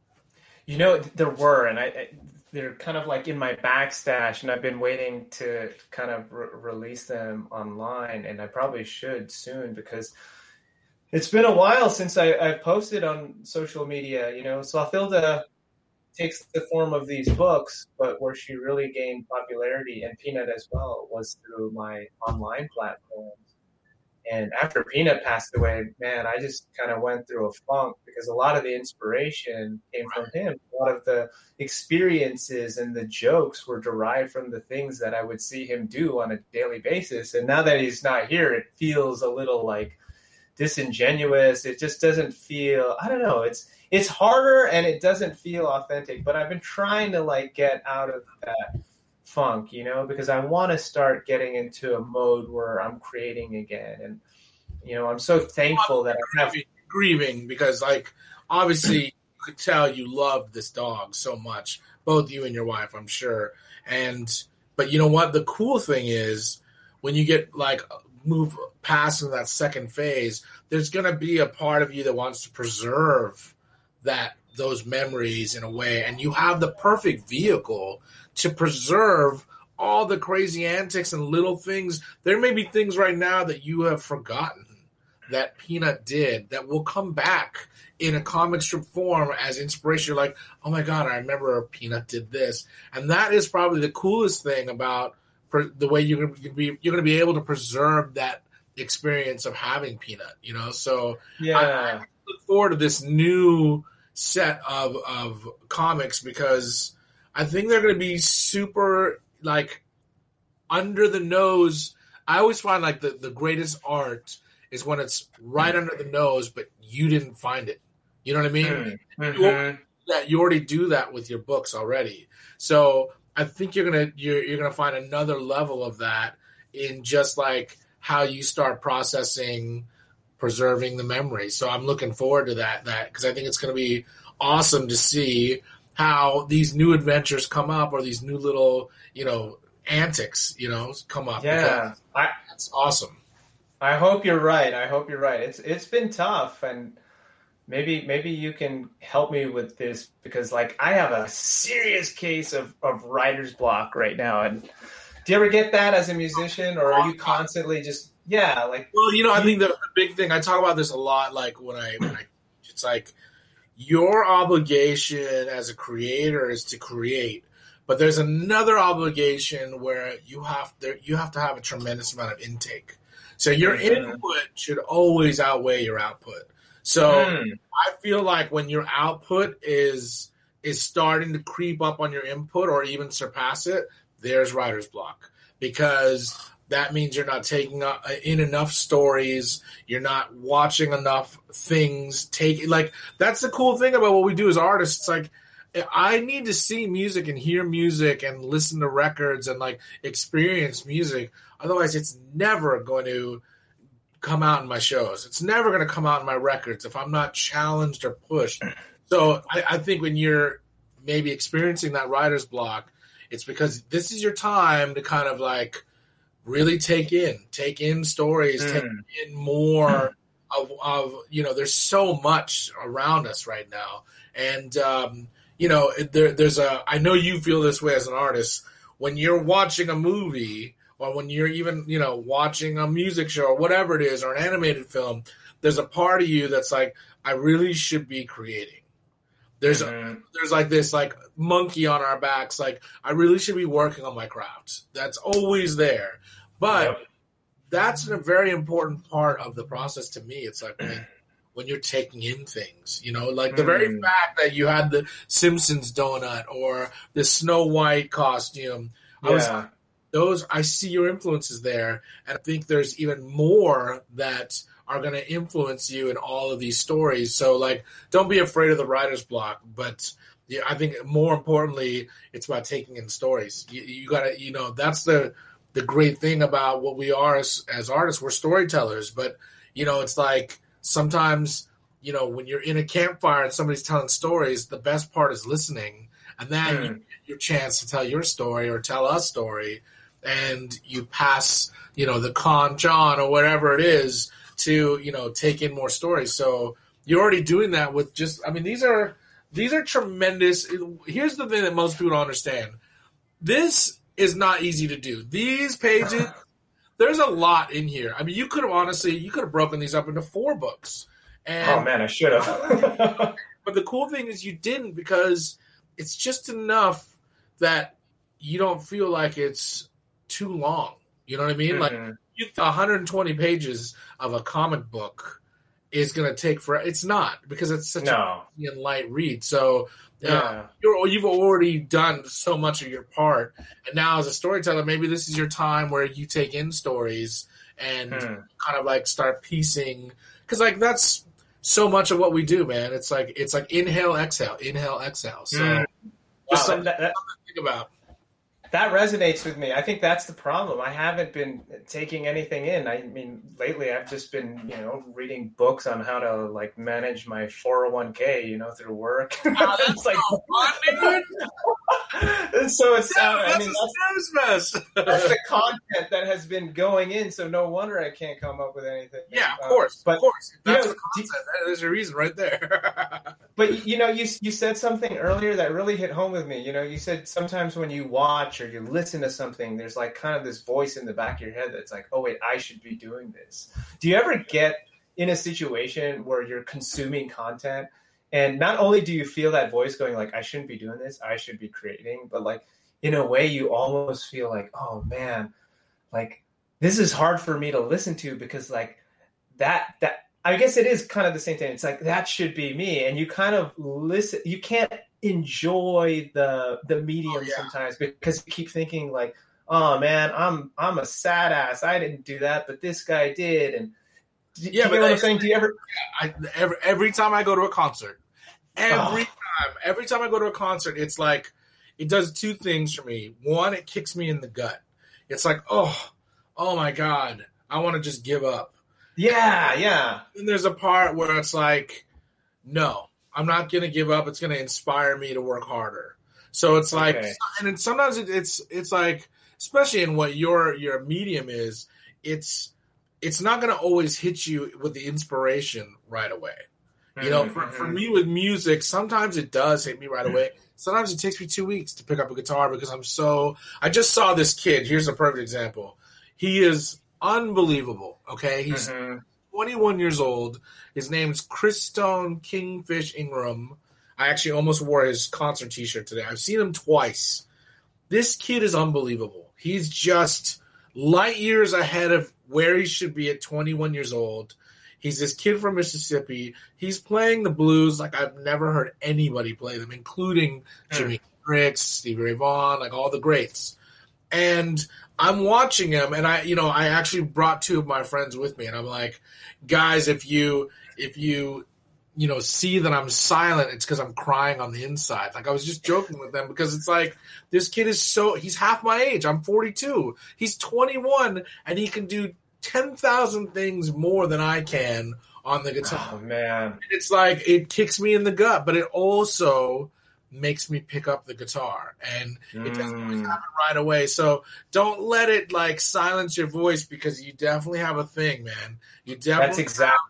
You know, there were, and I, I they're kind of like in my backstash, and I've been waiting to kind of re- release them online, and I probably should soon because it's been a while since I, I've posted on social media. You know, Swafilda takes the form of these books, but where she really gained popularity, and Peanut as well, was through my online platforms. And after Peanut passed away, man, I just kind of went through a funk because a lot of the inspiration came from him. A lot of the experiences and the jokes were derived from the things that I would see him do on a daily basis. And now that he's not here, it feels a little like disingenuous. It just doesn't feel, I don't know, it's it's harder and it doesn't feel authentic. But I've been trying to like get out of that funk, you know, because I want to start getting into a mode where I'm creating again. And, you know, I'm so thankful that I have grieving because like obviously you could tell you loved this dog so much, both you and your wife, I'm sure. And but you know what? The cool thing is when you get like move past in that second phase, there's gonna be a part of you that wants to preserve that those memories in a way, and you have the perfect vehicle to preserve all the crazy antics and little things. There may be things right now that you have forgotten that Peanut did that will come back in a comic strip form as inspiration. You're like, oh my God, I remember Peanut did this. And that is probably the coolest thing about per- the way you're going to be, you're going to be able to preserve that experience of having Peanut, you know? So yeah. I, I look forward to this new set of, of comics because I think they're going to be super like under the nose. I always find like the, the greatest art is when it's right under the nose, but you didn't find it. You know what I mean? Mm-hmm. You, already, that, you already do that with your books already. So I think you're gonna you're you're gonna find another level of that in just like how you start processing, preserving the memory. So I'm looking forward to that that because I think it's gonna be awesome to see how these new adventures come up or these new little, you know, antics, you know, come up. Yeah. I, that's awesome. I hope you're right. I hope you're right. It's it's been tough, and maybe maybe you can help me with this because like I have a serious case of, of writer's block right now. And do you ever get that as a musician, or are you constantly just yeah, like well, you know, I think the, the big thing I talk about this a lot, like when I when I it's like your obligation as a creator is to create, but there's another obligation where you have there you have to have a tremendous amount of intake. So your mm-hmm. input should always outweigh your output. So mm. I feel like when your output is is starting to creep up on your input or even surpass it, there's writer's block because that means you're not taking in enough stories. You're not watching enough things. Take like that's the cool thing about what we do as artists. It's like I need to see music and hear music and listen to records and like experience music. Otherwise, it's never going to come out in my shows. It's never going to come out in my records if I'm not challenged or pushed. So I, I think when you're maybe experiencing that writer's block, it's because this is your time to kind of like really take in, take in stories, mm. take in more of, of, you know, there's so much around us right now. And, um, you know, there, there's a, I know you feel this way as an artist, when you're watching a movie or when you're even, you know, watching a music show or whatever it is, or an animated film, there's a part of you that's like, I really should be creating. There's mm-hmm. a, there's like this like monkey on our backs. Like, I really should be working on my craft. That's always there. But yep. that's a very important part of the process to me. It's like when, when you're taking in things, you know, like the mm. very fact that you had the Simpsons donut or the Snow White costume. Yeah. I was like, those, I see your influences there. And I think there's even more that are going to influence you in all of these stories. So, like, don't be afraid of the writer's block. But yeah, I think more importantly, it's about taking in stories. You, you got to, you know, that's the the great thing about what we are as, as artists. We're storytellers. But, you know, it's like sometimes, you know, when you're in a campfire and somebody's telling stories, the best part is listening. And then mm. you get your chance to tell your story or tell a story. And you pass, you know, the conch on or whatever it is to, you know, take in more stories. So you're already doing that with just, I mean, these are, these are tremendous. Here's the thing that most people don't understand. This is not easy to do. These pages, there's a lot in here. I mean, you could have honestly, you could have broken these up into four books. And, oh man, I should have. But the cool thing is you didn't, because it's just enough that you don't feel like it's too long. You know what I mean? Mm-hmm. Like, you, one hundred twenty pages of a comic book is going to take for it's not, because it's such no. a light read. So uh, yeah. you're, you've already done so much of your part, and now as a storyteller, maybe this is your time where you take in stories and hmm. kind of like start piecing, because like that's so much of what we do, man. It's like it's like inhale, exhale, inhale, exhale. So mm. just wow, something, that, that, something to think about. That resonates with me. I think that's the problem. I haven't been taking anything in. I mean, lately I've just been, you know, reading books on how to like manage my four oh one k, you know, through work. Oh, that's like so fun, and so it's, yeah, uh, that's I mean, that's, that's, that's the content that has been going in. So no wonder I can't come up with anything. Yeah, of uh, course, but, of course. That's you know, the concept. There's a reason right there. But you know, you you said something earlier that really hit home with me. You know, you said sometimes when you watch or you listen to something, there's like kind of this voice in the back of your head that's like, oh wait, I should be doing this. Do you ever get in a situation where you're consuming content and not only do you feel that voice going like, I shouldn't be doing this, I should be creating, but like in a way you almost feel like, oh man, like this is hard for me to listen to, because like that that I guess it is kind of the same thing. It's like, that should be me. And you kind of listen, you can't enjoy the the medium oh, yeah. sometimes, because you keep thinking like, oh man, I'm I'm a sad ass. I didn't do that, but this guy did. And do, yeah, do you but know what I'm saying? Do you ever? I, every every time I go to a concert, every oh. time, every time I go to a concert, it's like it does two things for me. One, it kicks me in the gut. It's like, oh, oh my god, I want to just give up. Yeah, yeah. And there's a part where it's like, no, I'm not going to give up. It's going to inspire me to work harder. So it's like, okay. and then sometimes it, it's it's like, especially in what your your medium is, it's it's not going to always hit you with the inspiration right away. You mm-hmm. know, for, for me with music, sometimes it does hit me right away. Sometimes it takes me two weeks to pick up a guitar because I'm so. I just saw this kid. Here's a perfect example. He is unbelievable. Okay, he's mm-hmm. twenty-one years old. His name's Christone Kingfish Ingram. I actually almost wore his concert T-shirt today. I've seen him twice. This kid is unbelievable. He's just light years ahead of where he should be at twenty-one years old. He's this kid from Mississippi. He's playing the blues like I've never heard anybody play them, including Jimi Hendrix, Stevie Ray Vaughan, like all the greats. And I'm watching him, and I, you know, I actually brought two of my friends with me, and I'm like, guys, if you, if you, you know, see that I'm silent, it's because I'm crying on the inside. Like I was just joking with them because it's like this kid is so he's half my age. I'm forty-two. He's twenty-one, and he can do ten thousand things more than I can on the guitar. Oh man, it's like it kicks me in the gut, but it also makes me pick up the guitar, and it doesn't always happen right away. So don't let it like silence your voice, because you definitely have a thing, man. You definitely that's exactly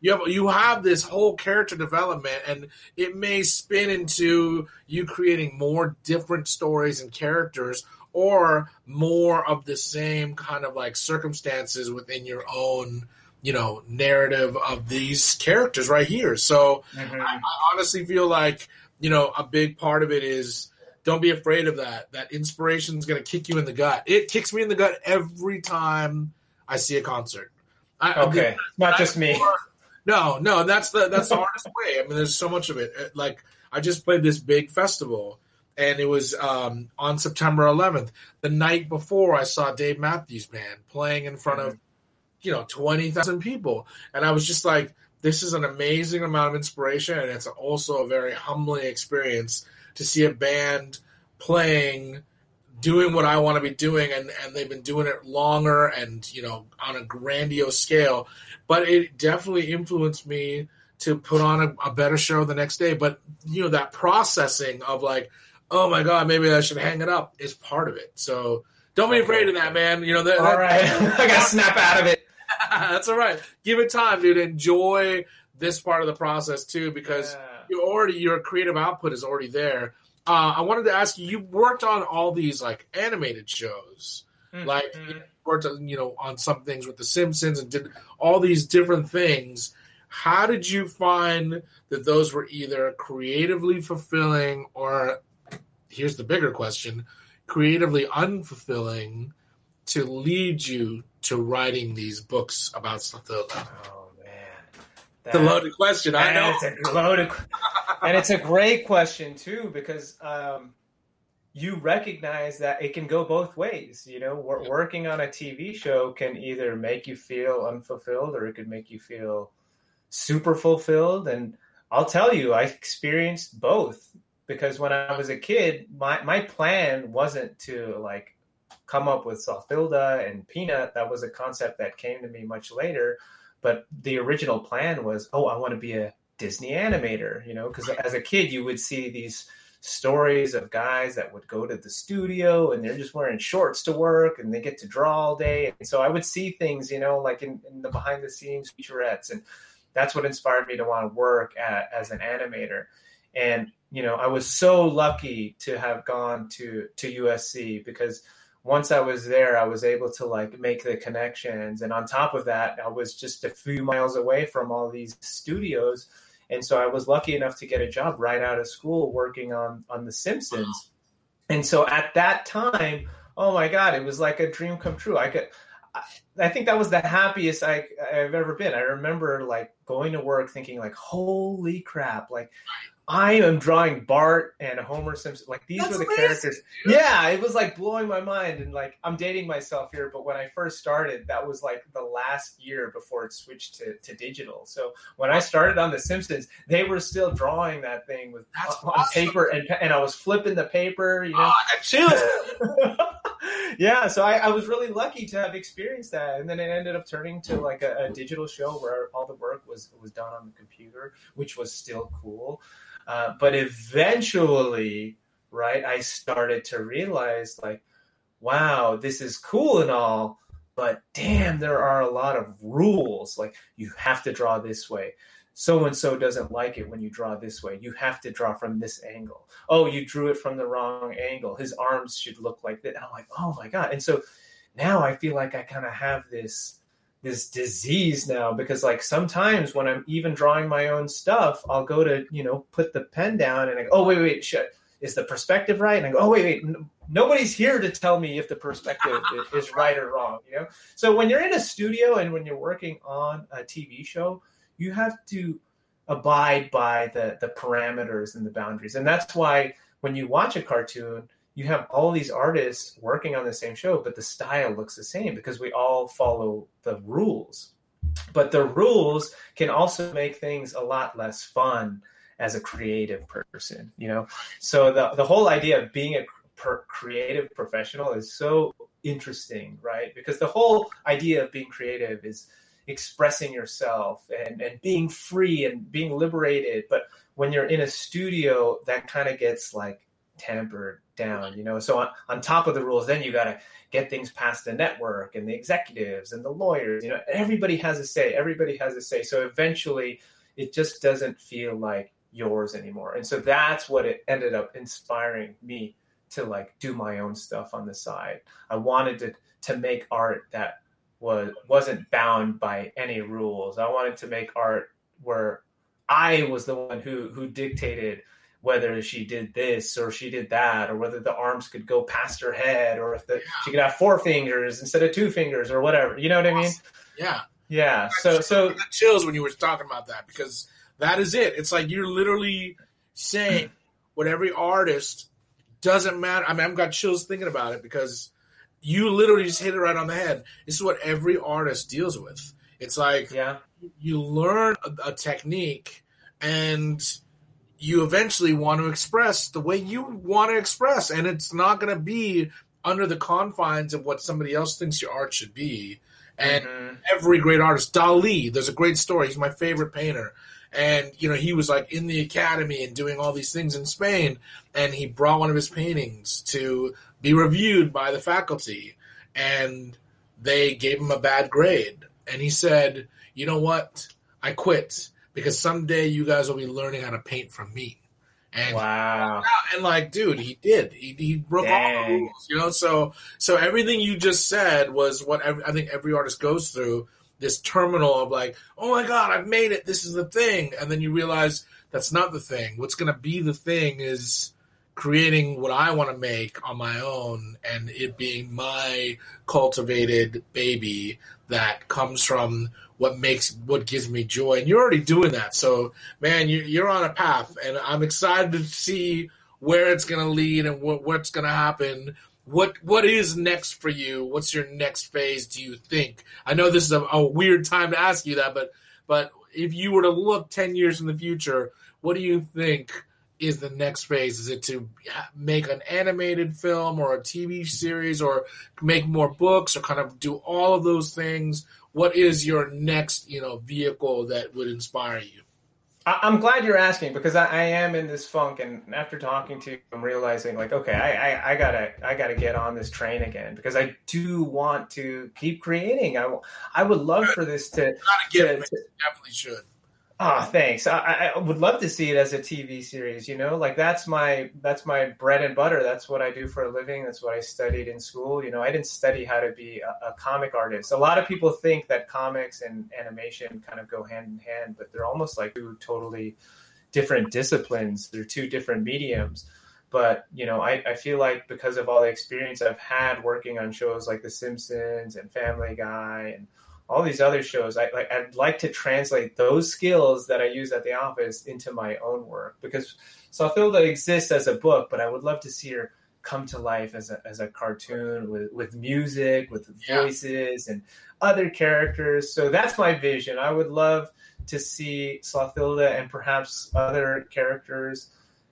You have you have this whole character development, and it may spin into you creating more different stories and characters, or more of the same kind of like circumstances within your own, you know, narrative of these characters right here. So mm-hmm. I, I honestly feel like, you know, a big part of it is don't be afraid of that. That inspiration is going to kick you in the gut. It kicks me in the gut every time I see a concert. I, okay, the, not just me. No, no, that's the that's the hardest way. I mean, there's so much of it. Like, I just played this big festival, and it was um, on September eleventh. The night before, I saw Dave Matthews Band playing in front of, you know, twenty thousand people. And I was just like, this is an amazing amount of inspiration, and it's also a very humbling experience to see a band playing, doing what I want to be doing, and, and they've been doing it longer and, you know, on a grandiose scale. But it definitely influenced me to put on a, a better show the next day. But, you know, that processing of like, oh my God, maybe I should hang it up is part of it. So don't be afraid of that, man. You know, that, all that, right. I got to snap out of it. That's all right. Give it time, dude. Enjoy this part of the process too, because yeah. you already, your creative output is already there. Uh, I wanted to ask you, you worked on all these like animated shows, mm-hmm. like you worked on, you know, on some things with The Simpsons and did all these different things. How did you find that those were either creatively fulfilling or, here's the bigger question, creatively unfulfilling to lead you to writing these books about Safilda? Oh, man. It's a loaded question, I know. It's a loaded And it's a great question, too, because um, you recognize that it can go both ways. You know, we're working on a T V show can either make you feel unfulfilled or it could make you feel super fulfilled. And I'll tell you, I experienced both, because when I was a kid, my, my plan wasn't to, like, come up with Safilda and Peanut. That was a concept that came to me much later. But the original plan was, oh, I want to be a Disney animator, you know, because as a kid, you would see these stories of guys that would go to the studio and they're just wearing shorts to work and they get to draw all day. And so I would see things, you know, like in, in the behind the scenes featurettes. And that's what inspired me to want to work at, as an animator. And, you know, I was so lucky to have gone to, to U S C, because once I was there, I was able to like make the connections. And on top of that, I was just a few miles away from all these studios. And so I was lucky enough to get a job right out of school working on, on The Simpsons. And so at that time, oh my God, it was like a dream come true. I could, I, I think that was the happiest I, I've ever been. I remember like going to work thinking like, holy crap, like I am drawing Bart and Homer Simpson. Like these That's were the amazing. characters. Yeah, it was like blowing my mind. And like, I'm dating myself here, but when I first started, that was like the last year before it switched to, to digital. So when I started on The Simpsons, they were still drawing that thing with on, on awesome. paper, and and I was flipping the paper, you know. Oh, I got chills. Yeah, so I, I was really lucky to have experienced that. And then it ended up turning to like a, a digital show where all the work was, was done on the computer, which was still cool. Uh, but eventually, right, I started to realize like, wow, this is cool and all, but damn, there are a lot of rules. Like you have to draw this way. So-and-so doesn't like it when you draw this way. You have to draw from this angle. Oh, you drew it from the wrong angle. His arms should look like that. And I'm like, oh my God. And so now I feel like I kind of have this, this disease now, because like sometimes when I'm even drawing my own stuff, I'll go to, you know, put the pen down and I go, oh, wait, wait, shit. Is the perspective right? And I go, oh, wait, wait. N- nobody's here to tell me if the perspective is right or wrong, you know? So when you're in a studio and when you're working on a T V show, you have to abide by the, the parameters and the boundaries. And that's why when you watch a cartoon, you have all these artists working on the same show, but the style looks the same because we all follow the rules. But the rules can also make things a lot less fun as a creative person, you know? So the, the whole idea of being a per- creative professional is so interesting, right? Because the whole idea of being creative is expressing yourself and, and being free and being liberated. But when you're in a studio, that kind of gets like, tampered down, you know? So on, on top of the rules, then you got to get things past the network and the executives and the lawyers, you know, everybody has a say, everybody has a say. So eventually it just doesn't feel like yours anymore. And so that's what it ended up inspiring me to like do my own stuff on the side. I wanted to, to make art that was, wasn't bound by any rules. I wanted to make art where I was the one who, who dictated whether she did this or she did that, or whether the arms could go past her head, or if the, she could have four fingers instead of two fingers or whatever. You know what I mean? Yeah. Yeah. So, so I got chills when you were talking about that, because that is it. It's like you're literally saying what every artist, doesn't matter. I mean, I've got chills thinking about it, because you literally just hit it right on the head. This is what every artist deals with. It's like, yeah, you learn a, a technique, and you eventually want to express the way you want to express. And it's not going to be under the confines of what somebody else thinks your art should be. And mm-hmm. every great artist, Dali, there's a great story. He's my favorite painter. And, you know, he was like in the academy and doing all these things in Spain. And he brought one of his paintings to be reviewed by the faculty. And they gave him a bad grade. And he said, you know what? I quit, because someday you guys will be learning how to paint from me. And wow. And like, dude, he did. He he broke Dang. all the rules, you know. So so everything you just said was what every, I think every artist goes through. This terminal of like, oh my God, I've made it. This is the thing, and then you realize that's not the thing. What's going to be the thing is creating what I want to make on my own, and it being my cultivated baby that comes from what makes, what gives me joy. And you're already doing that. So, man, you, you're on a path, and I'm excited to see where it's going to lead and what, what's going to happen. What What is next for you? What's your next phase, do you think? I know this is a, a weird time to ask you that, but but if you were to look ten years in the future, what do you think is the next phase? Is it to make an animated film or a T V series, or make more books, or kind of do all of those things? What is your next, you know, vehicle that would inspire you? I'm glad you're asking, because I, I am in this funk, and after talking to you, I'm realizing like, okay, I, I, I gotta I gotta get on this train again, because I do want to keep creating. I, I would love for this to, to, to, to definitely should. Oh, thanks. I, I would love to see it as a T V series, you know, like that's my, that's my bread and butter. That's what I do for a living. That's what I studied in school. You know, I didn't study how to be a, a comic artist. A lot of people think that comics and animation kind of go hand in hand, but they're almost like two totally different disciplines. They're two different mediums. But, you know, I, I feel like because of all the experience I've had working on shows like The Simpsons and Family Guy and all these other shows, I, like, I'd like to translate those skills that I use at the office into my own work, because Sawthilda exists as a book, but I would love to see her come to life as a as a cartoon with, with music, with voices yeah. and other characters. So that's my vision. I would love to see Sawthilda and perhaps other characters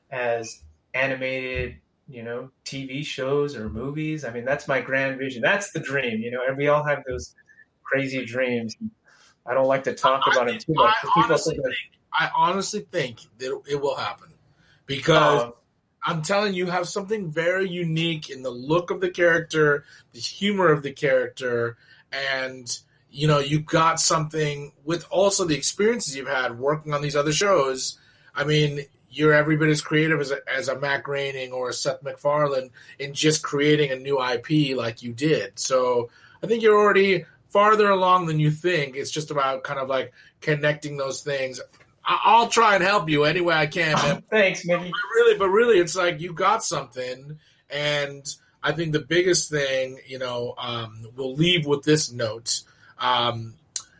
as animated, you know, T V shows or movies. I mean, that's my grand vision. That's the dream, you know, and we all have those crazy dreams. I don't like to talk about I, it too much. I honestly, think, I honestly think that it will happen, because um, I'm telling you, you have something very unique in the look of the character, the humor of the character, and you know, you got something with also the experiences you've had working on these other shows. I mean, you're every bit as creative as a, as a Matt Groening or a Seth MacFarlane in just creating a new I P like you did. So I think you're already farther along than you think. It's just about kind of like connecting those things. I- I'll try and help you any way I can, man. Thanks, Mickey. But really, but really, it's like you got something, and I think the biggest thing, you know, um, we'll leave with this note. Um,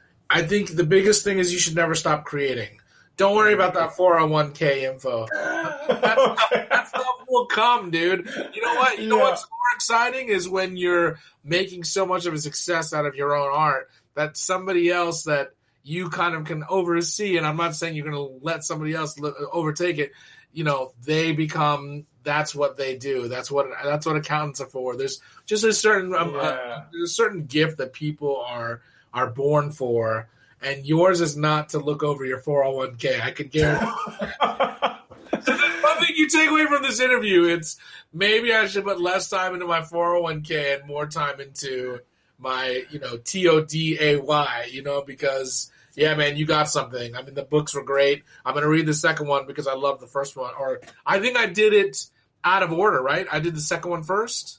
I think the biggest thing is you should never stop creating. Don't worry about that four oh one k info. That stuff, that stuff will come, dude. You know what? You know yeah. what's more exciting is when you're making so much of a success out of your own art that somebody else that you kind of can oversee, and I'm not saying you're going to let somebody else overtake it, you know, they become, that's what they do. That's what that's what accountants are for. There's just a certain um, yeah. uh, there's a certain gift that people are are born for. And yours is not to look over your four oh one k. I could guarantee. So there's one thing you take away from this interview, it's maybe I should put less time into my four oh one k and more time into my, you know, T O D A Y, you know, because, yeah, man, you got something. I mean, the books were great. I'm going to read the second one because I love the first one. Or I think I did it out of order, right? I did the second one first.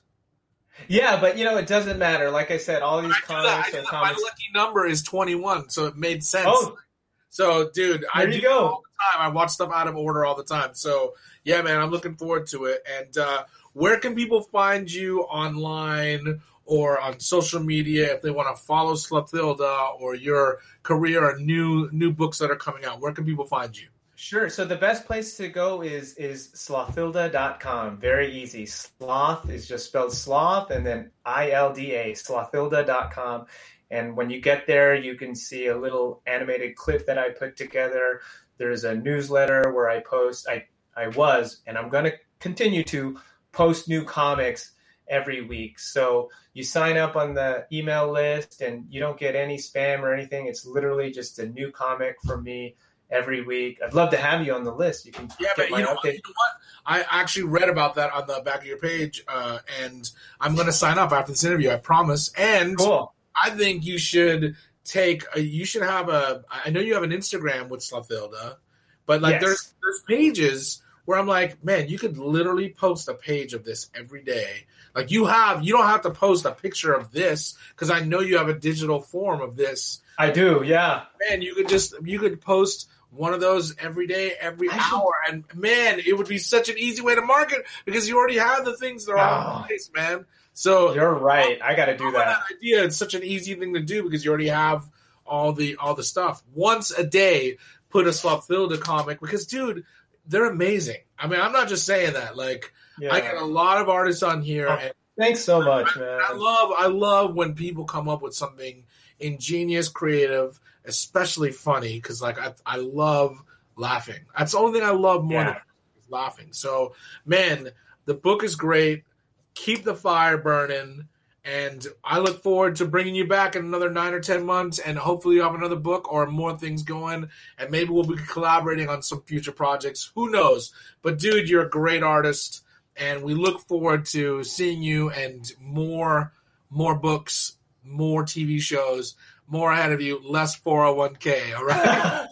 Yeah, but, you know, it doesn't matter. Like I said, all these comics are comics. comics. My lucky number is twenty-one, so it made sense. Oh. So, dude, I There do you go. all the time. I watch stuff out of order all the time. So, yeah, man, I'm looking forward to it. And uh, where can people find you online or on social media if they want to follow Slothilda or your career or new new books that are coming out? Where can people find you? Sure. So the best place to go is is slothilda dot com. Very easy. Sloth is just spelled sloth and then I L D A, slothilda dot com. And when you get there, you can see a little animated clip that I put together. There's a newsletter where I post, I, I was, and I'm going to continue to post new comics every week. So you sign up on the email list and you don't get any spam or anything. It's literally just a new comic from me every week. I'd love to have you on the list. You can yeah, get but my you know, update. what, you know what? I actually read about that on the back of your page, uh, and I'm going to sign up after this interview, I promise. And Cool. I think you should take a, you should have a, I know you have an Instagram with Slothilda, but like Yes. there's there's pages where I'm like, man, you could literally post a page of this every day. Like you have, you don't have to post a picture of this because I know you have a digital form of this. I do, yeah. Man, you could just, you could post one of those every day, every I should- hour. And man, it would be such an easy way to market because you already have the things that are Oh. on place, man. So You're right. I got to do love that. idea. It's such an easy thing to do because you already have all the all the stuff. Once a day, put a Slothilda comic because, dude, they're amazing. I mean, I'm not just saying that. Like, Yeah. I get a lot of artists on here, Oh, and Thanks so much, man. I love I love when people come up with something ingenious, creative, especially funny. Because, like, I I love laughing. That's the only thing I love more Yeah. than laughing. So, man, the book is great. Keep the fire burning. And I look forward to bringing you back in another nine or ten months, and hopefully you have another book or more things going, and maybe we'll be collaborating on some future projects. Who knows? But, dude, you're a great artist, and we look forward to seeing you and more more books, more T V shows, more ahead of you, less four oh one k, all right?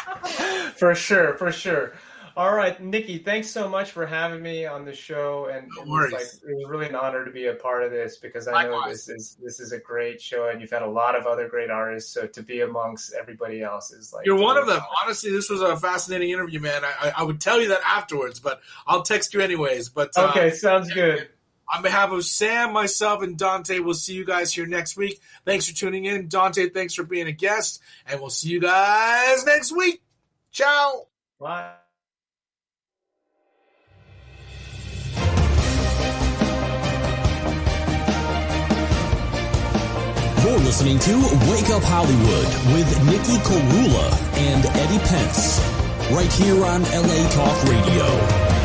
For sure, for sure. All right, Nikki, thanks so much for having me on the show, and No it was worries. like it was really an honor to be a part of this because I know Likewise. this is this is a great show, and you've had a lot of other great artists. So to be amongst everybody else is like You're one of them. Honestly, this was a fascinating interview, man. I, I, I would tell you that afterwards, but I'll text you anyways. But uh, Okay, sounds good. on behalf of Sam, myself, and Dante, we'll see you guys here next week. Thanks for tuning in. Dante, thanks for being a guest, and we'll see you guys next week. Ciao. Bye. You're listening to Wake Up Hollywood with Nikki Korula and Eddie Pence, right here on L A Talk Radio.